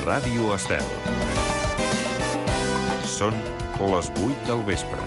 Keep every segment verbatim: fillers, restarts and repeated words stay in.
Ràdio Estel. Són les vuit del vespre.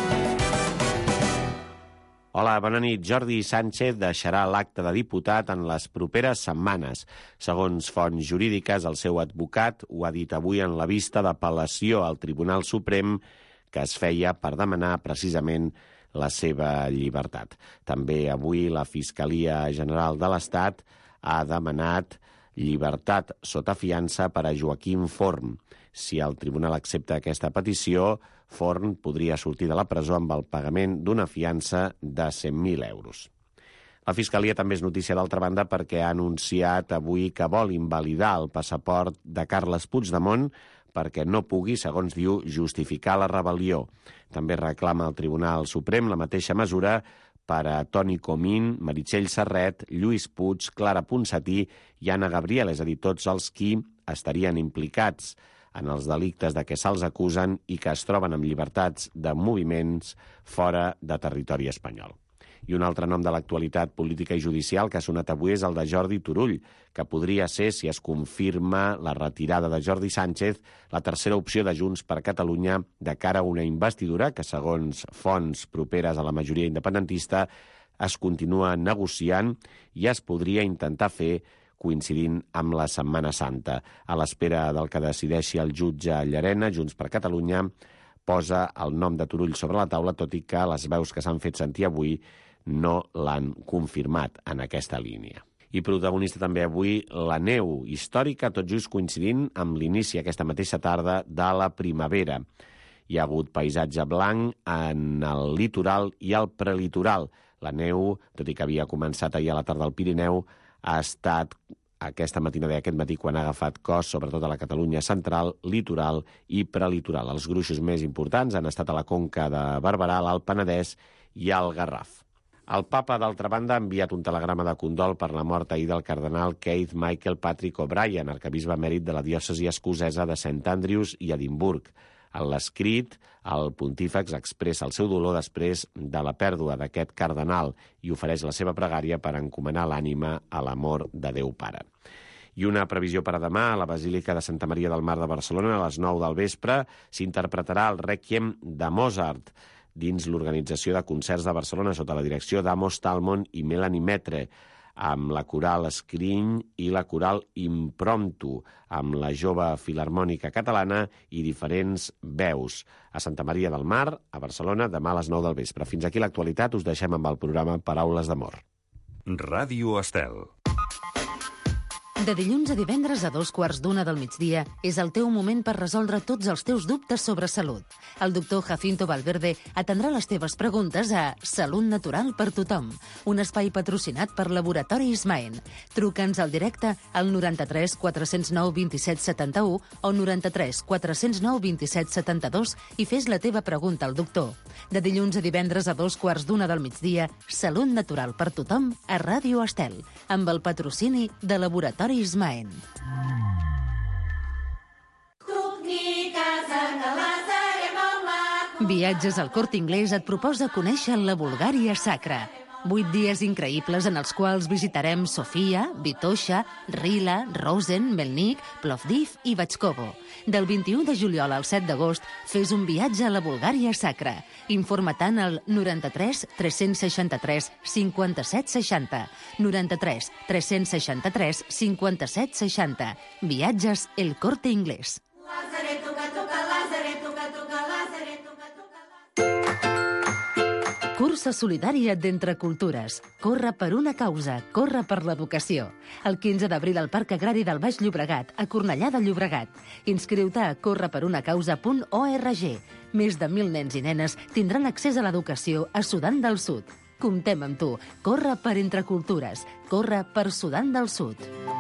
Hola, bona nit. Jordi Sánchez deixarà l'acte de diputat en les properes setmanes. Segons fonts jurídiques, el seu advocat ho ha dit avui en la vista d'apel·lació al Tribunal Suprem que es feia per demanar precisament la seva llibertat. També avui la Fiscalia General de l'Estat ha demanat llibertat sota fiança per a Joaquim Forn. Si el tribunal accepta aquesta petició, Forn podria sortir de la presó amb el pagament d'una fiança de cent mil euros. La Fiscalia també és notícia d'altra banda perquè ha anunciat avui que vol invalidar el passaport de Carles Puigdemont perquè no pugui, segons diu, justificar la rebel·lió. També reclama al Tribunal Suprem la mateixa mesura per a Toni Comín, Meritxell Serret, Lluís Puig, Clara Ponsatí i Anna Gabriel, és a dir, tots els qui estarien implicats en els delictes de què se'ls acusen i que es troben amb llibertats de moviments fora de territori espanyol. I un altre nom de l'actualitat política i judicial que ha sonat avui és el de Jordi Turull, que podria ser, si es confirma la retirada de Jordi Sánchez, la tercera opció de Junts per Catalunya de cara a una investidura que, segons fonts properes a la majoria independentista, es continua negociant i es podria intentar fer coincidint amb la Setmana Santa. A l'espera del que decideixi el jutge Llarena, Junts per Catalunya posa el nom de Turull sobre la taula, tot i que les veus que s'han fet sentir avui no l'han confirmat en aquesta línia. I protagonista també avui la neu històrica, tot just coincidint amb l'inici aquesta mateixa tarda de la primavera. Hi ha hagut paisatge blanc en el litoral i el prelitoral. La neu, tot i que havia començat ahir a la tarda al Pirineu, ha estat aquesta matinada i aquest matí quan ha agafat cos, sobretot a la Catalunya central, litoral i prelitoral. Els gruixos més importants han estat a la Conca de Barberà, l'Alt Penedès i al Garraf. El papa, d'altra banda, ha enviat un telegrama de condol per la mort ahir del cardenal Keith Michael Patrick O'Brien, arquebisbe emèrit de la diòcesi escocesa de Saint Andrews i Edimburg. En l'escrit, el pontífex expressa el seu dolor després de la pèrdua d'aquest cardenal i ofereix la seva pregària per encomanar l'ànima a l'amor de Déu Pare. I una previsió per a demà, a la Basílica de Santa Maria del Mar de Barcelona, a les nou del vespre, s'interpretarà el Rèquiem de Mozart dins l'Organització de Concerts de Barcelona sota la direcció d'Amos Talmon i Melanie Metre, amb la coral Escriny i la coral Impromptu, amb la Jove Filharmònica Catalana i diferents veus. A Santa Maria del Mar, a Barcelona, demà a les nou del vespre. Fins aquí l'actualitat, us deixem amb el programa Paraules d'Amor. Ràdio Estel. De dilluns a divendres a dos quarts d'una del migdia és el teu moment per resoldre tots els teus dubtes sobre salut. El doctor Jacinto Valverde atendrà les teves preguntes a Salut Natural per Tothom, un espai patrocinat per Laboratori Ismaen. Truca'ns al directe al noranta-tres quatre cents nou vint-i-set setanta-u o noranta-tres quatre cents nou vint-i-set setanta-dos i fes la teva pregunta al doctor. De dilluns a divendres a dos quarts d'una del migdia, Salut Natural per Tothom a Ràdio Estel, amb el patrocini de Laboratori Ismaen. Viatges al Corte Inglés et proposa conèixer la Bulgària sacra. Vuit dies increïbles en els quals visitarem Sofia, Vitoša, Rila, Rosen, Melnik, Plovdiv i Batxkovo. Del vint-i-u de juliol al set d'agost, fes un viatge a la Bulgària sacra. Informa-te'n al noranta-tres tres seixanta-tres cinquanta-set seixanta. noranta-tres tres seixanta-tres cinquanta-set seixanta. Viatges El Corte Inglés. Cursa solidària d'Entre Cultures. Corre per una causa, corre per l'educació. El quinze d'abril al Parc Agrari del Baix Llobregat, a Cornellà de Llobregat. Inscriu-te a corre per una causa punt org. Més de mil nens i nenes tindran accés a l'educació a Sudan del Sud. Comptem amb tu. Corre per Entre Cultures. Corre per Sudan del Sud.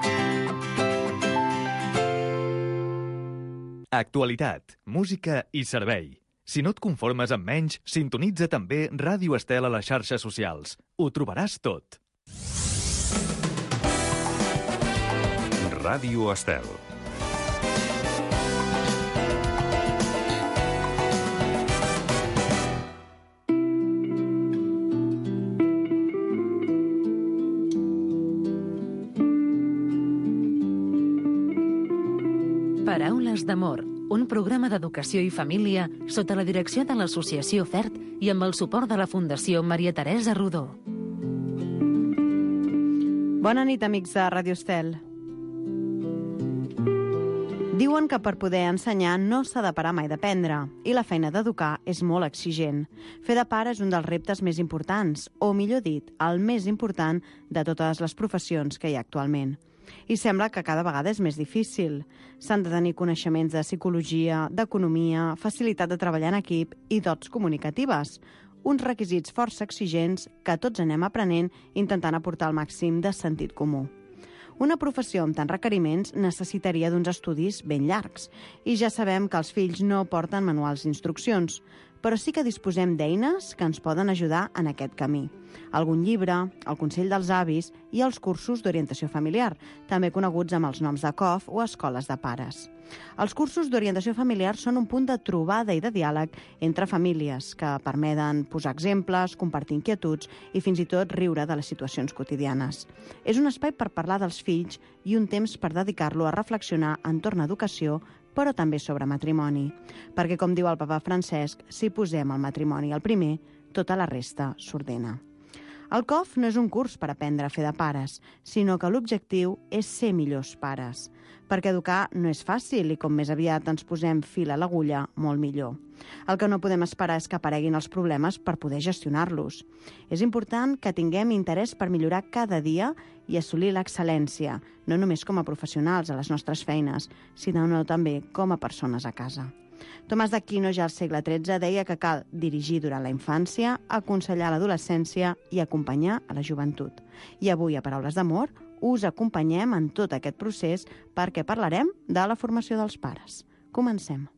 Actualitat, música i servei. Si no et conformes amb menys, sintonitza també Ràdio Estel a les xarxes socials. Ho trobaràs tot. Ràdio Estel. Paraules d'amor, un programa d'educació i família sota la direcció de l'Associació FERT i amb el suport de la Fundació Maria Teresa Rodó. Bona nit, amics de Ràdio Estel. Diuen que per poder ensenyar no s'ha de parar mai d'aprendre, i la feina d'educar és molt exigent. Fer de pare és un dels reptes més importants, o millor dit, el més important de totes les professions que hi ha actualment. I sembla que cada vegada és més difícil. S'han de tenir coneixements de psicologia, d'economia, facilitat de treballar en equip i dots comunicatives. Uns requisits força exigents que tots anem aprenent intentant aportar el màxim de sentit comú. Una professió amb tants requeriments necessitaria d'uns estudis ben llargs i ja sabem que els fills no porten manuals d'instruccions, però sí que disposem d'eines que ens poden ajudar en aquest camí. Algun llibre, el Consell dels Avis i els cursos d'orientació familiar, també coneguts amb els noms de C O F o escoles de pares. Els cursos d'orientació familiar són un punt de trobada i de diàleg entre famílies que permeten posar exemples, compartir inquietuds i fins i tot riure de les situacions quotidianes. És un espai per parlar dels fills i un temps per dedicar-lo a reflexionar entorn a educació, però també sobre matrimoni. Perquè, com diu el papa Francesc, si posem el matrimoni al primer, tota la resta s'ordena. El C O F no és un curs per aprendre a fer de pares, sinó que l'objectiu és ser millors pares. Perquè educar no és fàcil i com més aviat ens posem fil a l'agulla, molt millor. El que no podem esperar és que apareguin els problemes per poder gestionar-los. És important que tinguem interès per millorar cada dia i assolir l'excel·lència, no només com a professionals a les nostres feines, sinó també com a persones a casa. Tomàs d'Aquino ja al segle tretze deia que cal dirigir durant la infància, aconsellar l'adolescència i acompanyar a la joventut. I avui, a Paraules d'Amor, us acompanyem en tot aquest procés perquè parlarem de la formació dels pares. Comencem.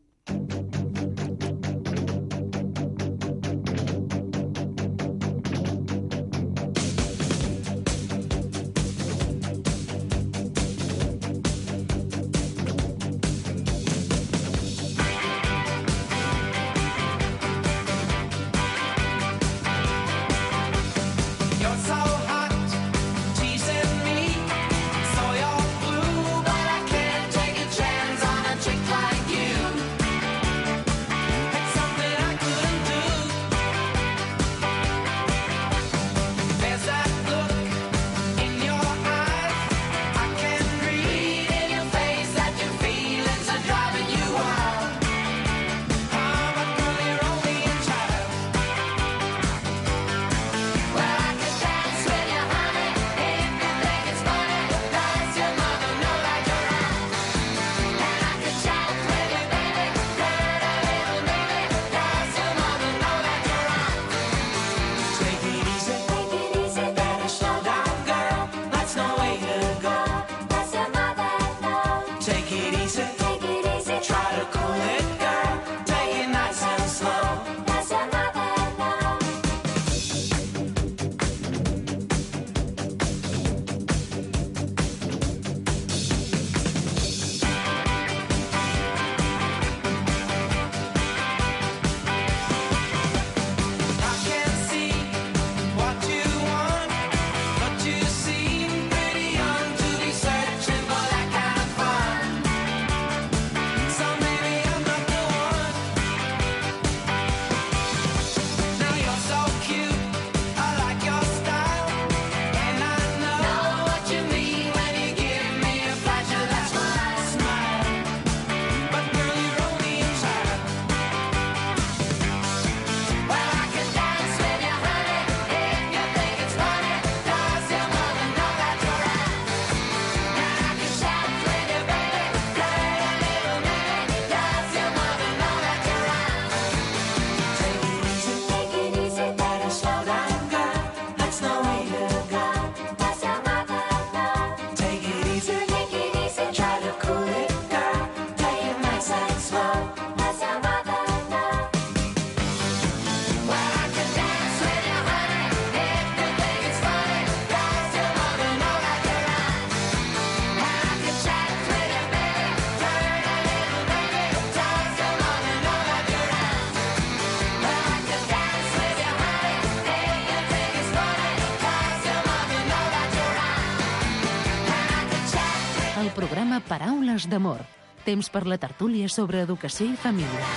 programa Paraules d'Amor. temps per la tertúlia sobre educació i família.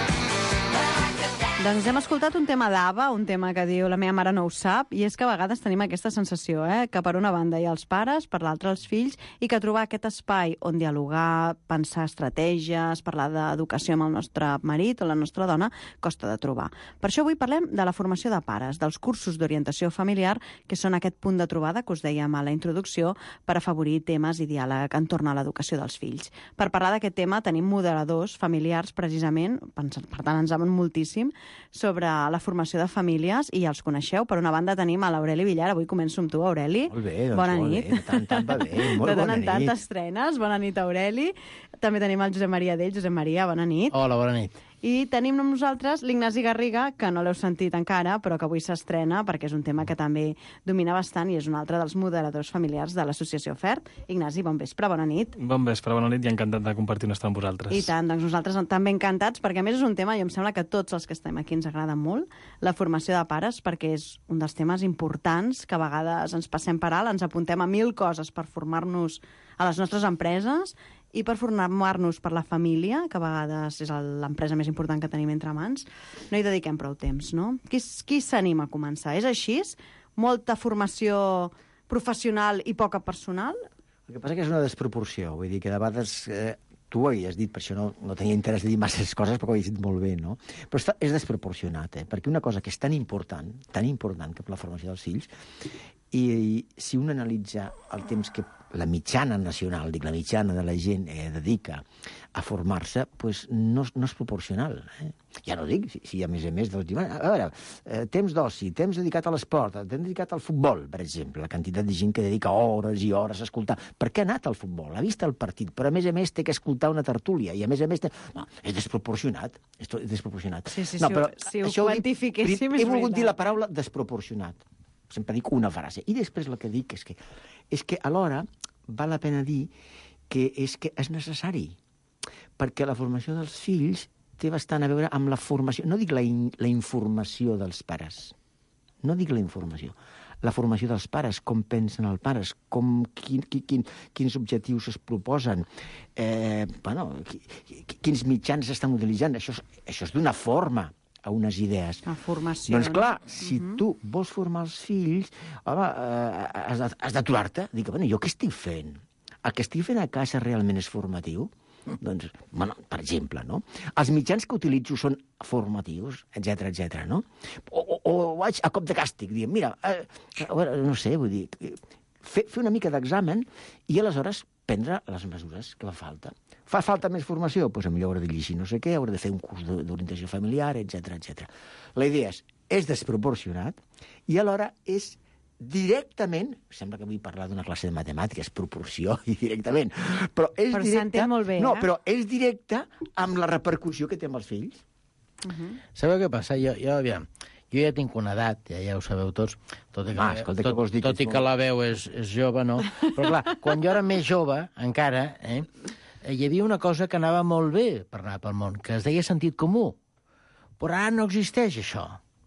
Doncs hem escoltat un tema d'Ava, un tema que diu la meva mare no ho sap, i és que a vegades tenim aquesta sensació, eh? que per una banda hi ha els pares, per l'altra els fills, i que trobar aquest espai on dialogar, pensar estratègies, parlar d'educació amb el nostre marit o la nostra dona, costa de trobar. Per això avui parlem de la formació de pares, dels cursos d'orientació familiar, que són aquest punt de trobada que us dèiem a la introducció, per afavorir temes i diàleg entorn a l'educació dels fills. Per parlar d'aquest tema tenim moderadors familiars, precisament, per tant ens amen moltíssim, sobre la formació de famílies, i ja els coneixeu. Per una banda tenim a l'Aureli Villar. Avui començo amb tu, Aureli. Molt bé, doncs bona molt nit. bé. De tant en tant va bé. Molt de tant bona en tant nit. t'estrenes. Bona nit, Aureli. També tenim el Josep Maria Dell. Josep Maria, bona nit. Hola, bona nit. I tenim amb nosaltres l'Ignasi Garriga, que no l'heu sentit encara, però que avui s'estrena perquè és un tema que també domina bastant i és un altre dels moderadors familiars de l'associació FERT. Ignasi, bon vespre, bona nit. Bon vespre, bona nit i encantat de compartir una estona amb vosaltres. I tant, doncs nosaltres també encantats, perquè a més és un tema, i em sembla que tots els que estem aquí ens agrada molt, la formació de pares, perquè és un dels temes importants que a vegades ens passem per alt, ens apuntem a mil coses per formar-nos a les nostres empreses i per formar-nos per la família, que a vegades és l'empresa més important que tenim entre mans, no hi dediquem prou temps, no? Qui, qui s'anima a començar? És així? Molta formació professional i poca personal? El que passa que és una desproporció, vull dir que de vegades... Eh, tu ho havies dit, per això no, no tenia interès de dir masses coses, perquè ho havies dit molt bé, no? Però està, és desproporcionat, eh? Perquè una cosa que és tan important, tan important que per la formació dels fills, i, i si un analitza el temps que la mitjana nacional, dic la mitjana de la gent eh, dedica a formar-se, doncs no, no és proporcional. Eh? Ja no dic, si, si a més a més, doncs, a veure, eh, temps d'oci, temps dedicat a l'esport, temps dedicat al futbol, per exemple, la quantitat de gent que dedica hores i hores a escoltar. Per què ha anat al futbol? Ha vist el partit, però a més a més té que escoltar una tertúlia, i a més a més... Té... No, és desproporcionat, és desproporcionat. Sí, sí, no, si però, ho, si ho això quantifiquéssim... He, he volgut dir la paraula desproporcionat. Sempre dic una frase. I després el que dic és que, és que alhora val la pena dir que és que és necessari, perquè la formació dels fills té bastant a veure amb la formació, no dic la, in, la informació dels pares, no dic la informació, la formació dels pares, com pensen els pares, com, quin, quin, quins objectius es proposen, eh, bueno, quins mitjans estan utilitzant, això, això és d'una forma a unes idees. La formació. Doncs clar, no? si uh-huh. tu vols formar els fills, home, eh, has, de, has d'aturar-te. Dic, bueno, jo què estic fent? El que estic fent a casa realment és formatiu? Doncs, bueno, per exemple, no? Els mitjans que utilitzo són formatius, etcètera, etcètera, no? O, o, o vaig a cop de càstig, dient, mira, eh, no sé, vull dir, fer, fer una mica d'examen i aleshores prendre les mesures que fa falta. Fa falta més formació? Doncs potser hauré de llegir no sé què, hauré de fer un curs d'orientació familiar, etcètera, etcètera. La idea és, és desproporcionat i alhora és directament, sembla que vull parlar d'una classe de matemàtiques, proporció i directament, però és però directe... molt bé, no, eh? però és directe amb la repercussió que té amb els fills. Uh-huh. Sabeu què passa? Jo, jo, aviam, jo ja tinc una edat, ja, ja ho sabeu tots, tot i que, Ah, escolta, tot, què vols dir? tot i que la veu és, és jove, no? Però clar, quan jo era més jove, encara, eh, hi havia una cosa que anava molt bé per anar pel món, que es deia sentit comú. Però ara no existeix, això.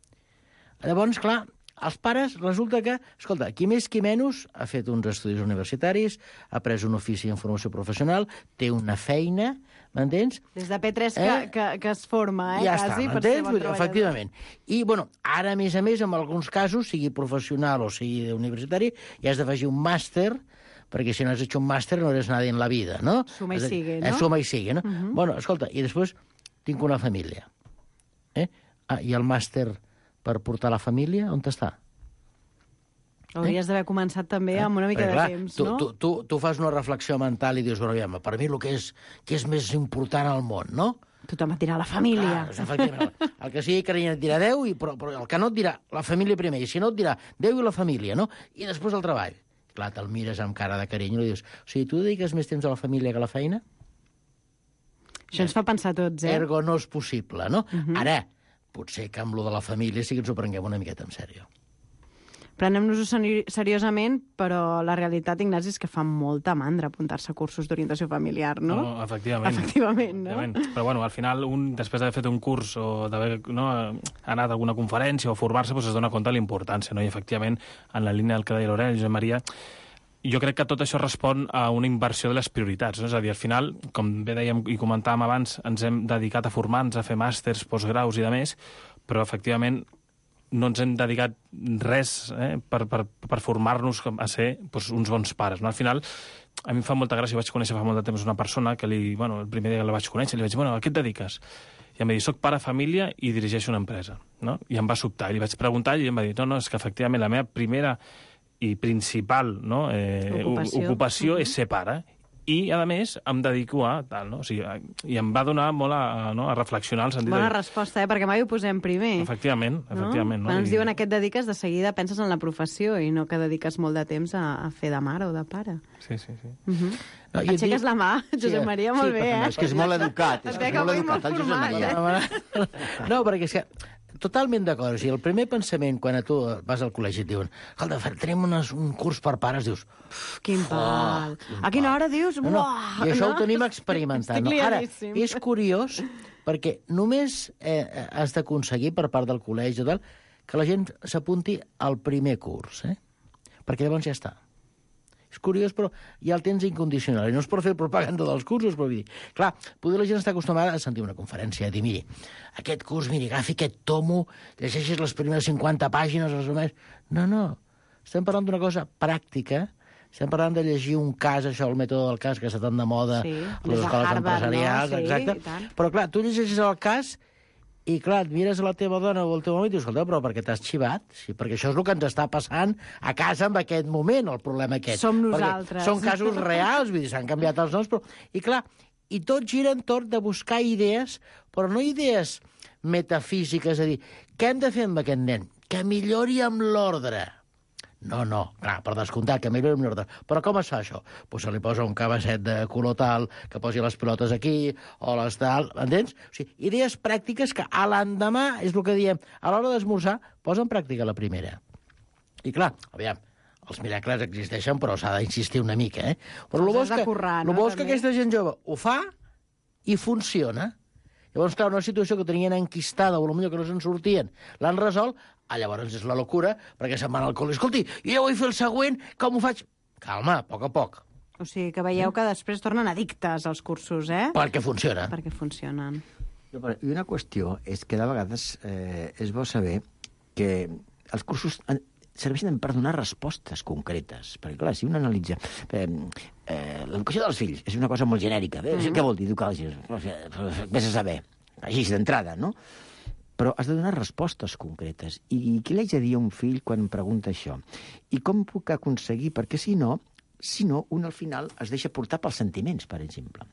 Llavors, clar, els pares, resulta que, escolta, qui més qui menys ha fet uns estudis universitaris, ha pres un ofici en formació professional, té una feina, m'entens? Des de P tres que, Eh? que, que es forma, eh? Ja quasi, està, per ser m'entens? bon Vull dir, treballador. efectivament. I, bueno, ara, a més a més, en alguns casos, sigui professional o sigui universitari, ja has d'afegir un màster, perquè si no has hecho un màster no eres nadie en la vida, no? Suma y sigue, no? Eh, suma y sigue, no? Uh -huh. Bueno, escolta, i després tinc una família. Eh? Ah, i el màster per portar la família, on està? Hauries d'haver començat també amb una mica Perquè, de clar, temps, tu, no? Tu, tu, tu fas una reflexió mental i dius, bueno, aviam, per mi el que és, que és més important al món, no? Tothom et dirà la família. Ah, doncs, efectivament, el que sigui carinyo et dirà Déu, i, però, però el que no et dirà la família primer, i si no et dirà Déu i la família, no? I després el treball. Clar, te'l mires amb cara de carinyo i li dius, o sigui, tu dediques més temps a la família que a la feina? Això ens fa pensar tots, eh? Ergo no és possible, no? Uh -huh. Ara, potser que amb lo de la família sí que ens ho prenguem una miqueta en sèrio. Prenem-nos-ho seri seriosament, però la realitat, Ignasi, és que fa molta mandra apuntar-se a cursos d'orientació familiar, no? No, efectivament. Efectivament, no? Efectivament. Però, bueno, al final, un, després d'haver fet un curs o d'haver no, anat a alguna conferència o formar-se, doncs es dona compte de la importància, no? I, efectivament, en la línia del que deia l'Aureli, Josep Maria, jo crec que tot això respon a una inversió de les prioritats. No? És a dir, al final, com bé dèiem i comentàvem abans, ens hem dedicat a formar-nos, a fer màsters, postgraus i de més, però efectivament no ens hem dedicat res eh, per, per, per formar-nos a ser doncs, uns bons pares. No? Al final, a mi em fa molta gràcia, vaig conèixer fa molt de temps una persona que li, bueno, el primer dia que la vaig conèixer, li vaig dir, bueno, a què et dediques? I em va dir, soc pare, família i dirigeixo una empresa. No? I em va sobtar. I li vaig preguntar i em va dir, no, no, és que efectivament la meva primera i principal no, eh, ocupació, ocupació uh-huh. és ser pare. I, a més, em dedico a tal, no? O sigui, a, i em va donar molt a, no, a reflexionar. El sentit Bona de... resposta, eh? Perquè mai ho posem primer. Efectivament, efectivament. No? No? Quan ens I... diuen a què et dediques, de seguida penses en la professió i no que dediques molt de temps a, a fer de mare o de pare. Sí, sí, sí. Uh-huh. No, Aixeques dic... la mà, Josep sí, Maria, sí, molt bé, eh? És que és molt educat, és, que és molt educat, el Josep Maria. No, perquè és que totalment d'acord. O sigui, el primer pensament, quan a tu vas al col·legi et diuen escolta, tenim unes, un curs per pares, dius... Quin pal. Oh, A quina hora dius? No, no, Uah, I això no? ho tenim experimentat. Estic No? Ara, liadíssim. és curiós, perquè només eh, has d'aconseguir per part del col·legi o tal, que la gent s'apunti al primer curs, eh? Perquè llavors ja està. És curiós, però ja el tens incondicional. I no és per fer propaganda dels cursos, però vull dir... Clar, poder la gent està acostumada a sentir una conferència, a dir, miri, aquest curs, miri, agafi aquest tomo, llegeixes les primeres cinquanta pàgines, les només... No, no. Estem parlant d'una cosa pràctica. Estem parlant de llegir un cas, això, el mètode del cas, que està tan de moda Sí, a des les de escoles Harvard, empresarials, no? Sí, exacte. i tant. Però, clar, tu llegeixes el cas i, clar, et mires a la teva dona o al teu home i dius, escolta, però per què t'has xivat? Sí, perquè això és el que ens està passant a casa en aquest moment, el problema aquest. Som Perquè nosaltres. són casos reals, vull dir, s'han canviat els noms, però... I, clar, i tot gira entorn de buscar idees, però no idees metafísiques, és a dir, què hem de fer amb aquest nen? Que millori amb l'ordre. No, no, clar, per descomptat, que millori amb l'ordre. Però com es fa això? Pues se li posa un cabasset de color tal, que posi les pilotes aquí, o les tal, entens? O sigui, idees pràctiques que a l'endemà, és el que diem, a l'hora d'esmorzar, posa en pràctica la primera. I clar, aviam, els miracles existeixen, però s'ha d'insistir una mica, eh? Però el Els bo has és de que, currar, lo no, bo és que també? aquesta gent jove ho fa i funciona. Llavors, clar, una situació que tenien enquistada o potser que no se'n sortien, l'han resolt, ah, llavors és la locura, perquè se'n van al col·le. Escolti, jo ja vull fer el següent, com ho faig? Calma, a poc a poc. O sigui, que veieu que després tornen addictes als cursos, eh? Perquè funciona. Perquè funcionen. I una qüestió és que de vegades eh, és bo saber que els cursos serveixen per donar respostes concretes. Perquè, clar, si un analitza... Eh, eh, l'educació dels fills és una cosa molt genèrica. Eh? Mm-hmm. Què vol dir educar els fills? Vés a saber. Així, d'entrada, no? Però has de donar respostes concretes. I què li haig de dir a un fill quan em pregunta això? I com puc aconseguir? Perquè si no, si no, un al final es deixa portar pels sentiments, per exemple.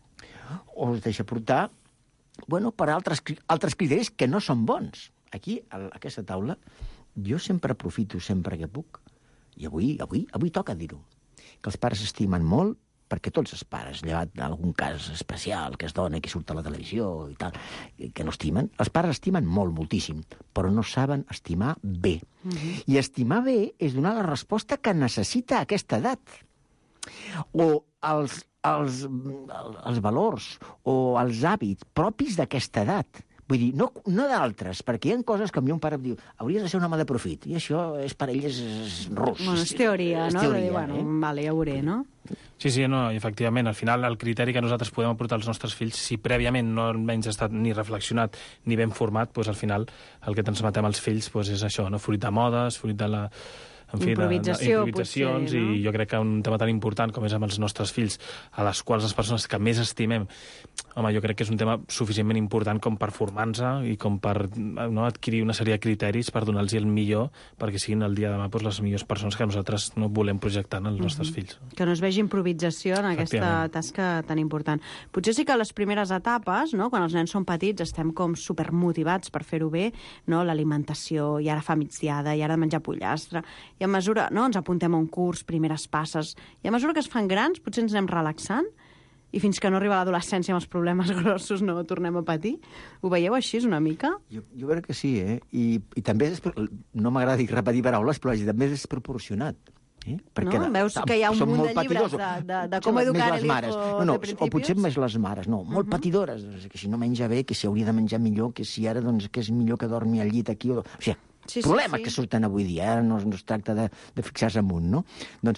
O es deixa portar, bueno, per altres, altres criteris que no són bons. Aquí, a aquesta taula, jo sempre aprofito, sempre que puc, i avui, avui, avui toca dir-ho, que els pares estimen molt, perquè tots els pares, llevat d'algun cas especial que es dona, que surt a la televisió i tal, que no estimen, els pares estimen molt, moltíssim, però no saben estimar bé. Mm-hmm. I estimar bé és donar la resposta que necessita a aquesta edat. O els, els, els valors o els hàbits propis d'aquesta edat. Vull dir, no, no d'altres, perquè hi ha coses que a mi un pare em diu hauries de ser un home de profit, i això és per ells és rus. Bueno, és teoria, és no? teoria, de dir, bueno, eh? vale, ja ho veuré, no? Sí, sí, no, efectivament, al final el criteri que nosaltres podem aportar als nostres fills, si prèviament no almenys ha estat ni reflexionat ni ben format, doncs al final el que transmetem als fills doncs és això, no? Fruit de modes, fruit de la... En fi, improvisació, de, de, improvisacions, potser, no? I jo crec que un tema tan important com és amb els nostres fills, a les quals les persones que més estimem, home, jo crec que és un tema suficientment important com per formar-nos i com per no, adquirir una sèrie de criteris per donar-los el millor perquè siguin el dia de demà doncs, les millors persones que nosaltres no volem projectar en els nostres mm-hmm. fills. Que no es vegi improvisació en aquesta tasca tan important. Potser sí que les primeres etapes, no, quan els nens són petits, estem com supermotivats per fer-ho bé, no, l'alimentació, i ara fa migdiada, i ara de menjar pollastre, i a mesura, no, ens apuntem a un curs, primeres passes, i a mesura que es fan grans potser ens anem relaxant, i fins que no arriba l'adolescència amb els problemes grossos no tornem a patir. Ho veieu així, una mica? Jo, jo crec que sí, eh? I, i també, és, no m'agrada dir repetir paraules, però també és desproporcionat. Eh? Perquè no? Veus que hi ha un munt de llibres de, de, de com educar el hijo no, no, de principios? O potser més les mares, no, molt uh-huh. patidores, que si no menja bé, que si hauria de menjar millor, que si ara doncs, que és millor que dormi al llit aquí. O, o sigui, sí, problemes sí, sí. que surten avui dia, ara no, no es tracta de, de fixar-se en un, no? Doncs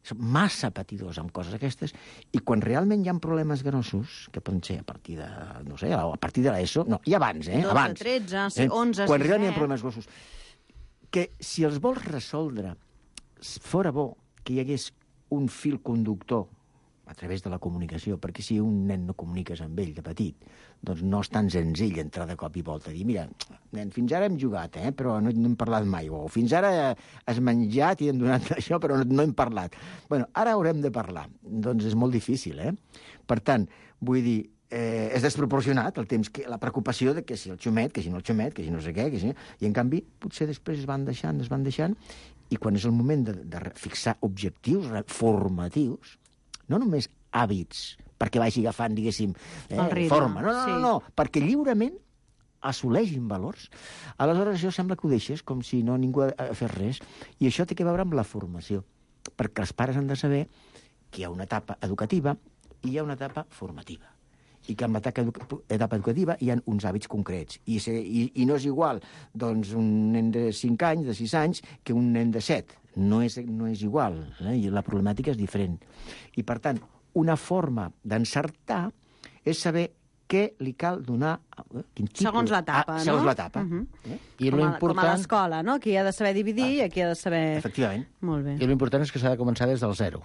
són massa patidors amb coses aquestes, i quan realment hi ha problemes grossos, que poden ser a partir de, no sé, a partir de l'ESO, no, i abans, eh, dotze, abans. tretze, sí, onze, quan realment hi ha sisè. problemes grossos, que si els vols resoldre, fora bo que hi hagués un fil conductor a través de la comunicació, perquè si un nen no comuniques amb ell de petit, doncs no és tan senzill entrar de cop i volta a dir, mira, nen, fins ara hem jugat, eh, però no, no hem parlat mai, o fins ara has menjat i hem donat això, però no, no hem parlat. Bueno, ara haurem de parlar. Doncs és molt difícil, eh? Per tant, vull dir, eh, és desproporcionat el temps, que la preocupació de que si el xumet, que si no el xumet, que si no sé què, que si... i en canvi potser després es van deixant, es van deixant, i quan és el moment de, de fixar objectius formatius, no només hàbits, perquè vagi agafant, diguéssim, eh, forma. No, no, sí. no, no, perquè lliurement assoleixin valors. Aleshores, això sembla que ho deixes com si no ningú ha fet res. I això té a veure amb la formació, perquè els pares han de saber que hi ha una etapa educativa i hi ha una etapa formativa. I que en l'etapa educativa hi ha uns hàbits concrets. I, se, i, i no és igual doncs, un nen de cinc anys, de sis anys, que un nen de set. No és, no és igual, eh? I la problemàtica és diferent. I, per tant, una forma d'encertar és saber què li cal donar... Eh? Quin tipus... Segons l'etapa, ah, no? Segons l'etapa. Uh -huh. eh? I com, lo a, important... com a l'escola, no? Aquí ha de saber dividir ah. i aquí ha de saber... Efectivament. Molt bé. I l'important és que s'ha de començar des del zero.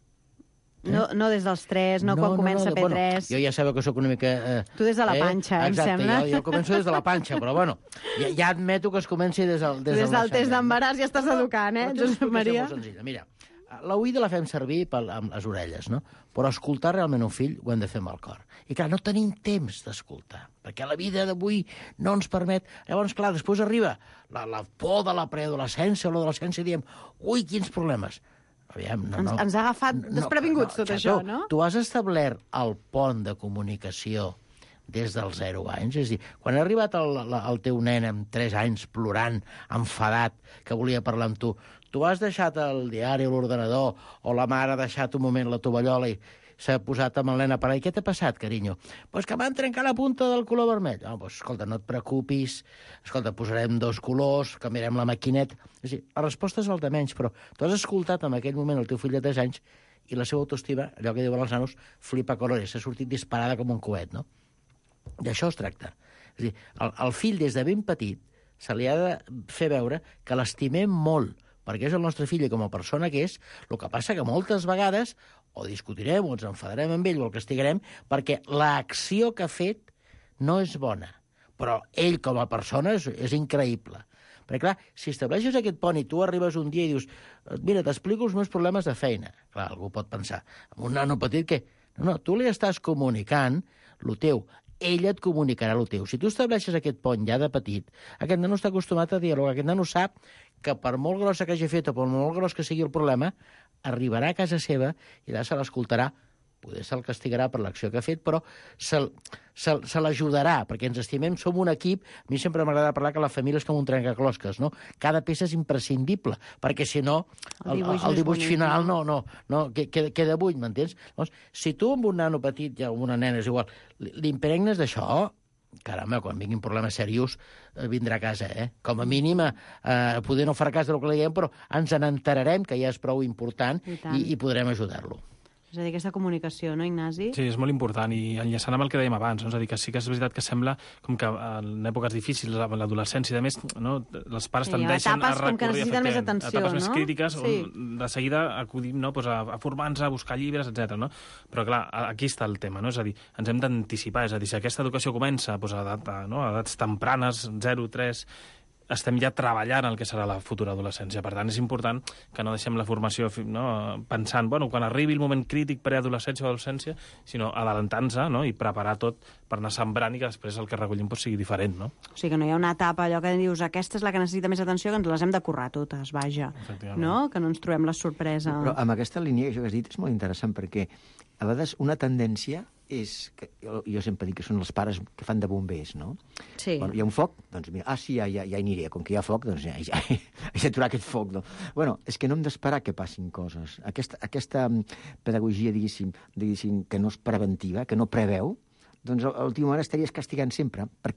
Eh? No, no des dels tres, no, no quan no, comença no, a P tres. Bueno, jo ja sabeu que sóc una mica... Eh, tu des de la eh? panxa, eh, Exacte, em sembla. Jo, jo començo des de la panxa, però bueno, ja, ja admeto que es comenci des del... Des, des del test naixement. d'embaràs ja estàs educant, eh, Josep Maria? Molt senzilla. Mira, l'oïda la fem servir pel, amb les orelles, no? Però escoltar realment un fill ho hem de fer amb el cor. I clar, no tenim temps d'escoltar, perquè la vida d'avui no ens permet... Llavors, clar, després arriba la, la por de la preadolescència o l'adolescència i diem, ui, quins problemes. Aviam, no, ens, no, ens ha agafat desprevinguts no, no, tot xato, això, no? Tu has establert el pont de comunicació des dels zero anys. És a dir, quan ha arribat el, el teu nen amb tres anys plorant, enfadat, que volia parlar amb tu, tu has deixat el diari o l'ordenador, o la mare ha deixat un moment la tovallola i s'ha posat amb el nen a parlar. I què t'ha passat, carinyo? Doncs pues que m'han trencat la punta del color vermell. Oh, pues, escolta, no et preocupis, escolta, posarem dos colors, canviarem la maquineta... És a dir, la resposta és el de menys, però tu has escoltat en aquell moment el teu fill de tres anys i la seva autoestima, allò que diuen els nanos, flipa colores, s'ha sortit disparada com un coet, no? D'això es tracta. És a dir, el, el fill des de ben petit se li ha de fer veure que l'estimem molt, perquè és el nostre fill i com a persona que és, el que passa que moltes vegades o discutirem o ens enfadarem amb ell o el castigarem perquè l'acció que ha fet no és bona. Però ell com a persona és, és increïble. Perquè, clar, si estableixes aquest pont i tu arribes un dia i dius mira, t'explico els meus problemes de feina. Clar, algú pot pensar, amb un nano petit que... No, no, tu li estàs comunicant el teu. Ell et comunicarà el teu. Si tu estableixes aquest pont ja de petit, aquest nano està acostumat a dialogar, aquest nano sap que per molt grossa que hagi fet o per molt gros que sigui el problema, arribarà a casa seva i allà se l'escoltarà. Poder se'l castigarà per l'acció que ha fet, però se, se, se l'ajudarà, perquè ens estimem, som un equip. A mi sempre m'agrada parlar que la família és com un trencaclosques, no? Cada peça és imprescindible, perquè si no, el, el dibuix, el dibuix bonic, final no, no, no, queda, queda buit, m'entens? Llavors, si tu amb un nano petit, ja amb una nena és igual, li impregnes d'això, caramba, quan vinguin problemes serios, vindrà a casa, eh? Com a mínim, eh, poder no farà cas del que li diem, però ens n'enterarem, que ja és prou important, i, i, i podrem ajudar-lo. És a dir, aquesta comunicació, no, Ignasi? Sí, és molt important, i enllaçant amb el que dèiem abans, no? És a dir, que sí que és veritat que sembla com que en èpoques difícils, l'adolescència, i a més, no? Els pares sí, tendeixen a recórrer que necessiten més atenció, etapes més no? crítiques, sí. on de seguida acudim no? pues a, a formar-nos, a buscar llibres, etcètera. No? Però, clar, aquí està el tema, no? És a dir, ens hem d'anticipar, és a dir, si aquesta educació comença pues, a, edat, no? a edats tempranes, zero, tres... estem ja treballant el que serà la futura adolescència. Per tant, és important que no deixem la formació no, pensant, bueno, quan arribi el moment crític preadolescència o adolescència, sinó adelantant-nos no, i preparar tot per anar sembrant i que després el que recollim pues, sigui diferent. No? O sigui que no hi ha una etapa, allò que dius, aquesta és la que necessita més atenció, que ens les hem de currar totes, vaja. No? Que no ens trobem la sorpresa. Però amb aquesta línia, això que has dit, és molt interessant, perquè a vegades una tendència és, que jo, jo sempre dic que són els pares que fan de bombers, no? Sí. Bueno, hi ha un foc, doncs mira, ah, sí, ja, ja, ja hi aniré, com que hi ha foc, doncs ja, ja, ja he d'aturar aquest foc, no? Bueno, és que no hem d'esperar que passin coses. Aquesta, aquesta pedagogia, diguéssim, diguéssim, que no és preventiva, que no preveu, doncs a l'última hora estaries castigant sempre, perquè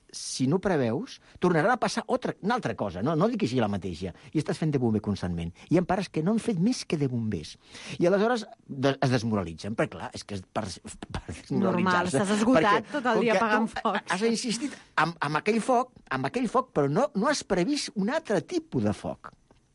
si no preveus, tornarà a passar altra, una altra cosa, no, no dic que sigui la mateixa, i estàs fent de bomber constantment. Hi ha pares que no han fet més que de bombers. I aleshores de, es desmoralitzen, perquè clar, és que és per, per desmoralitzar-se. Normal, estàs esgotat perquè, tot el dia apagant tu focs. Has insistit amb, amb aquell foc, amb aquell foc, però no, no has previst un altre tipus de foc.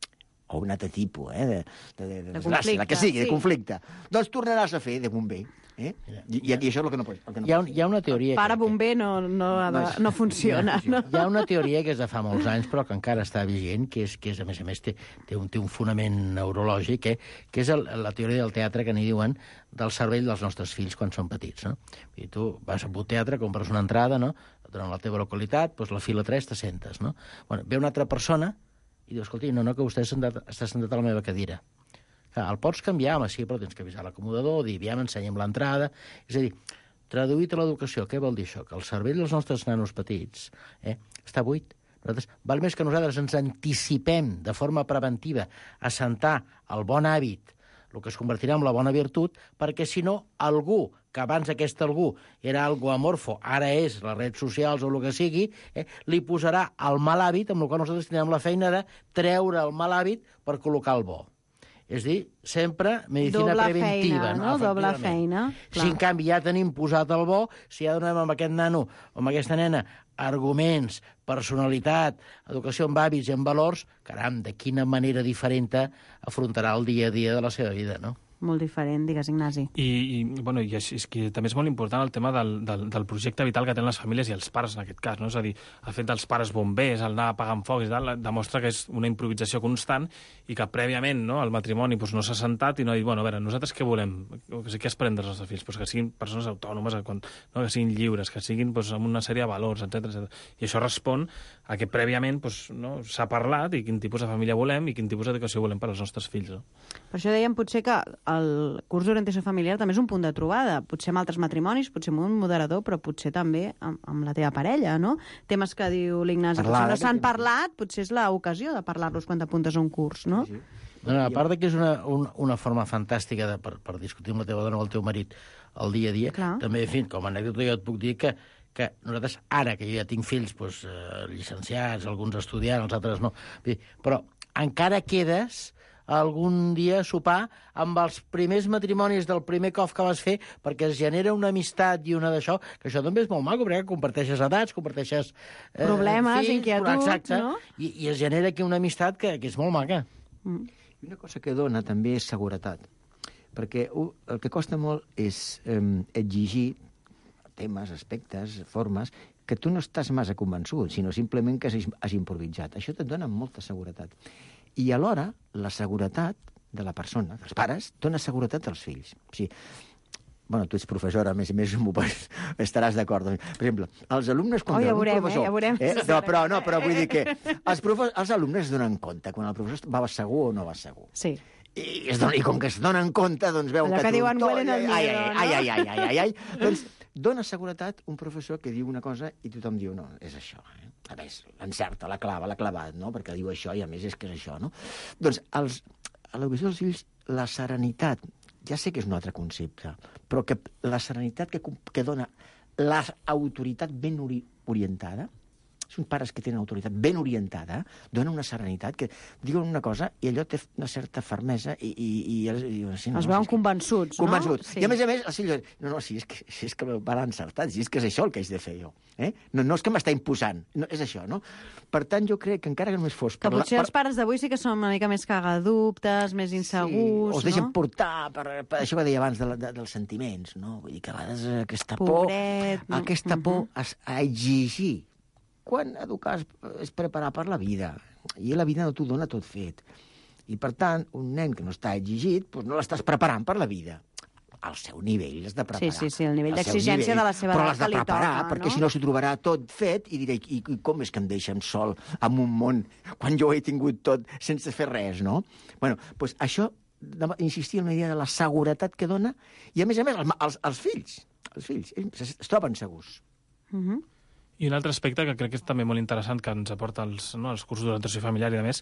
O un altre tipus, eh, de, de, de, de, de desgràcia, la que sigui, sí. De conflicte. Doncs tornaràs a fer de bomber. Eh? I, i això és el que no pots. El que no hi, ha un, hi ha una teoria... Pare que, bomber no, no, ha de, no funciona. No? Hi ha una teoria que és de fa molts anys, però que encara està vigent, que és, que és a més a més, té, té, un, té un fonament neurològic, eh? Que és el, la teoria del teatre que n'hi diuen del cervell dels nostres fills quan són petits. No? I tu vas a un teatre, compres una entrada, no? Durant la teva localitat, doncs la fila tres te sentes. No? Bueno, ve una altra persona i diu, escolti, no, no, que vostè sentat, està sentat a la meva cadira. Clar, el pots canviar, home, sí, però tens que avisar l'acomodador, dir, aviam, ensenya'm l'entrada... És a dir, traduït a l'educació, què vol dir això? Que el cervell dels nostres nanos petits eh, està buit. Nosaltres, val més que nosaltres ens anticipem de forma preventiva a assentar el bon hàbit, el que es convertirà en la bona virtut, perquè si no, algú, que abans aquest algú era algo amorfo, ara és les redes socials o el que sigui, eh, li posarà el mal hàbit, amb el qual nosaltres tindrem la feina de treure el mal hàbit per col·locar el bo. És dir, sempre medicina Doble preventiva. Feina, no? Doble feina. Si en canvi ja tenim posat el bo, si ja donem amb aquest nano o amb aquesta nena arguments, personalitat, educació amb hàbits i amb valors, caram, de quina manera diferent afrontarà el dia a dia de la seva vida, no? Molt diferent, digues, Ignasi. I, i, bueno, i és, és que també és molt important el tema del, del, del projecte vital que tenen les famílies i els pares, en aquest cas. No? És a dir, el fet dels pares bombers, el anar apagant focs i tal, demostra que és una improvisació constant i que prèviament no, el matrimoni doncs, no s'ha sentat i no ha dit, bueno, a veure, nosaltres què volem? Què esperem dels nostres fills? Pues que siguin persones autònomes, no? Que siguin lliures, que siguin doncs, amb una sèrie de valors, etcètera. I això respon a que prèviament doncs, no, s'ha parlat i quin tipus de família volem i quin tipus d'educació volem per als nostres fills. No? Per això dèiem potser que el curs d'orientació familiar també és un punt de trobada. Potser amb altres matrimonis, potser amb un moderador, però potser també amb, amb la teva parella, no? Temes que diu l'Ignasi, potser no s'han parlat, potser és l'ocasió de parlar-los quan t'apuntes a un curs, no? Sí, sí. No, no, a part que és una, una, una forma fantàstica de, per, per discutir amb la teva dona o el teu marit el dia a dia, Clar. També, en fi, com a anècdota jo et puc dir que que nosaltres, ara que jo ja tinc fills doncs, eh, llicenciats, alguns estudiants, els altres no, però encara quedes algun dia a sopar amb els primers matrimonis del primer cop que vas fer, perquè es genera una amistat i una d'això, que això també és molt maco, perquè comparteixes edats, comparteixes... Eh, Problemes, fills, inquietuds, exacte, no? I, I es genera aquí una amistat que, que és molt maca. Mm. I una cosa que dona també és seguretat, perquè uh, el que costa molt és eh, exigir temes, aspectes, formes, que tu no estàs massa convençut, sinó simplement que has, has improvisat. Això et dona molta seguretat. I alhora, la seguretat de la persona, dels pares, dona seguretat als fills. O sigui, bueno, tu ets professora, a més a més, estaràs d'acord. Per exemple, els alumnes... Quan oh, ja un veurem, professor, eh? Ja veurem. Eh? No, però, no, però vull dir que els, profes, els alumnes es donen compte quan el professor va segur o no va segur. Sí. I, es donen, I com que es donen compte, doncs veuen allò que... que diuen tot, huelen el ai, nido, ai, no? ai, ai, ai, ai, ai, ai. Doncs dona seguretat un professor que diu una cosa i tothom diu, no, és això. Eh? A més, l'encerta, la clava, l'ha clavat, no? Perquè diu això i a més és que és això, no? Doncs els, a l'educació dels fills, la serenitat, ja sé que és un altre concepte, però que la serenitat que, que dona l'autoritat ben ori orientada, són pares que tenen autoritat ben orientada, donen una serenitat, que diuen una cosa i allò té una certa fermesa i... i, i, i sí, no, es veuen si convençuts, no? Convençuts. Sí. I a més a més, els fills no, no, si és que, si és que van encertats, si és que és això el que haig de fer jo. Eh? No, no és que m'està imposant, no, és això, no? Per tant, jo crec que encara que només fos... Que per potser la, per... els pares d'avui sí que són una mica més cagadubtes, més insegurs, sí, o es deixen no? portar per, per això que deia abans de la, de, dels sentiments, no? Vull dir que a vegades aquesta Pobret, por, no? aquesta por uh-huh. a, a exigir. Quan educar és, és preparar per la vida, i la vida no t'ho dona tot fet. I, per tant, un nen que no està exigit, doncs no l'estàs preparant per la vida. Al seu nivell l'has de preparar. Sí, sí, sí, el nivell d'exigència de la seva però edat l'has de que li preparar, toca, perquè no? si no s'ho trobarà tot fet i diré, i, i com és que em deixen sol en un món quan jo ho he tingut tot sense fer res, no? Bueno, doncs això, insistir en la idea de la seguretat que dona, i a més a més, els, els fills, els fills, ells es troben segurs. Mhm. I un altre aspecte que crec que és també molt interessant que ens aporta els, no, els cursos d'orientació familiar i, a més,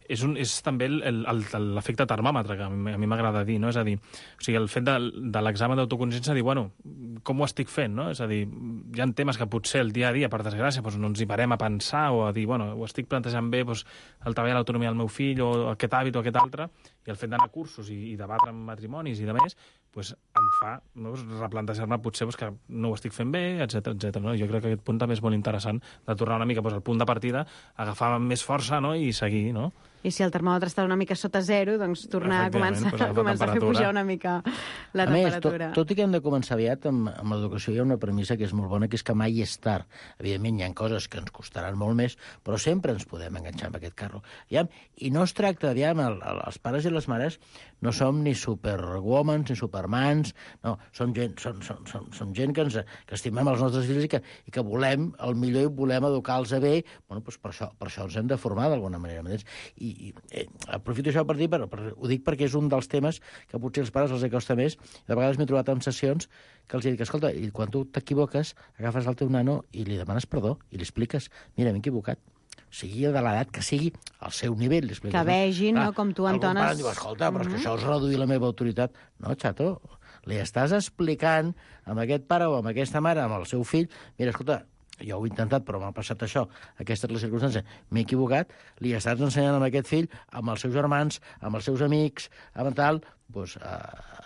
és, un, és també l'efecte termòmetre, que a mi m'agrada dir, no? És a dir, o sigui, el fet de, de l'examen d'autoconsciència, dir, bueno, com ho estic fent, no? És a dir, hi ha temes que potser el dia a dia, per desgràcia, doncs no ens hi parem a pensar o a dir, bueno, ho estic plantejant bé, doncs, el treball a l'autonomia del meu fill o aquest hàbit o aquest altre, i el fet d'anar a cursos i, i debatre amb matrimonis i de més, doncs em fa no, replantejar-me potser doncs, que no ho estic fent bé, etcètera etcètera. No? Jo crec que aquest punt també és molt interessant de tornar una mica doncs, al punt de partida, agafar més força no? i seguir, no? I si el termòmetre està una mica sota zero, doncs tornar a començar, pues, a, començar a fer pujar una mica la a temperatura. Més, tot, tot i que hem de començar aviat, amb, amb l'educació hi ha una premissa que és molt bona, que és que mai és tard. Evidentment, hi ha coses que ens costaran molt més, però sempre ens podem enganxar amb aquest carro. Aviam, I no es tracta, aviam, el, el, els pares i les mares no som ni superwomans ni supermans, no, som gent, som, som, som, som gent que, ens, que estimem els nostres fills i que, i que volem el millor i volem educar-los a bé. Bueno, doncs per això, per això ens hem de formar d'alguna manera. I, i eh, aprofito això per dir, però, per, ho dic perquè és un dels temes que potser els pares els costa més. De vegades m'he trobat en sessions que els dic, escolta, i quan tu t'equivoques, agafes el teu nano i li demanes perdó i li expliques, mira, m'he equivocat. Sigui de l'edat que sigui, al seu nivell. Que vegin, no? Com tu entones... Algun pare diu, escolta, però és que això és reduir la meva autoritat. No, xato, li estàs explicant amb aquest pare o amb aquesta mare, amb el seu fill, mira, escolta, jo ho he intentat, però m'ha passat això, aquesta és la circumstància, m'he equivocat, li estàs ensenyant amb aquest fill, amb els seus germans, amb els seus amics, amb tal, doncs, a,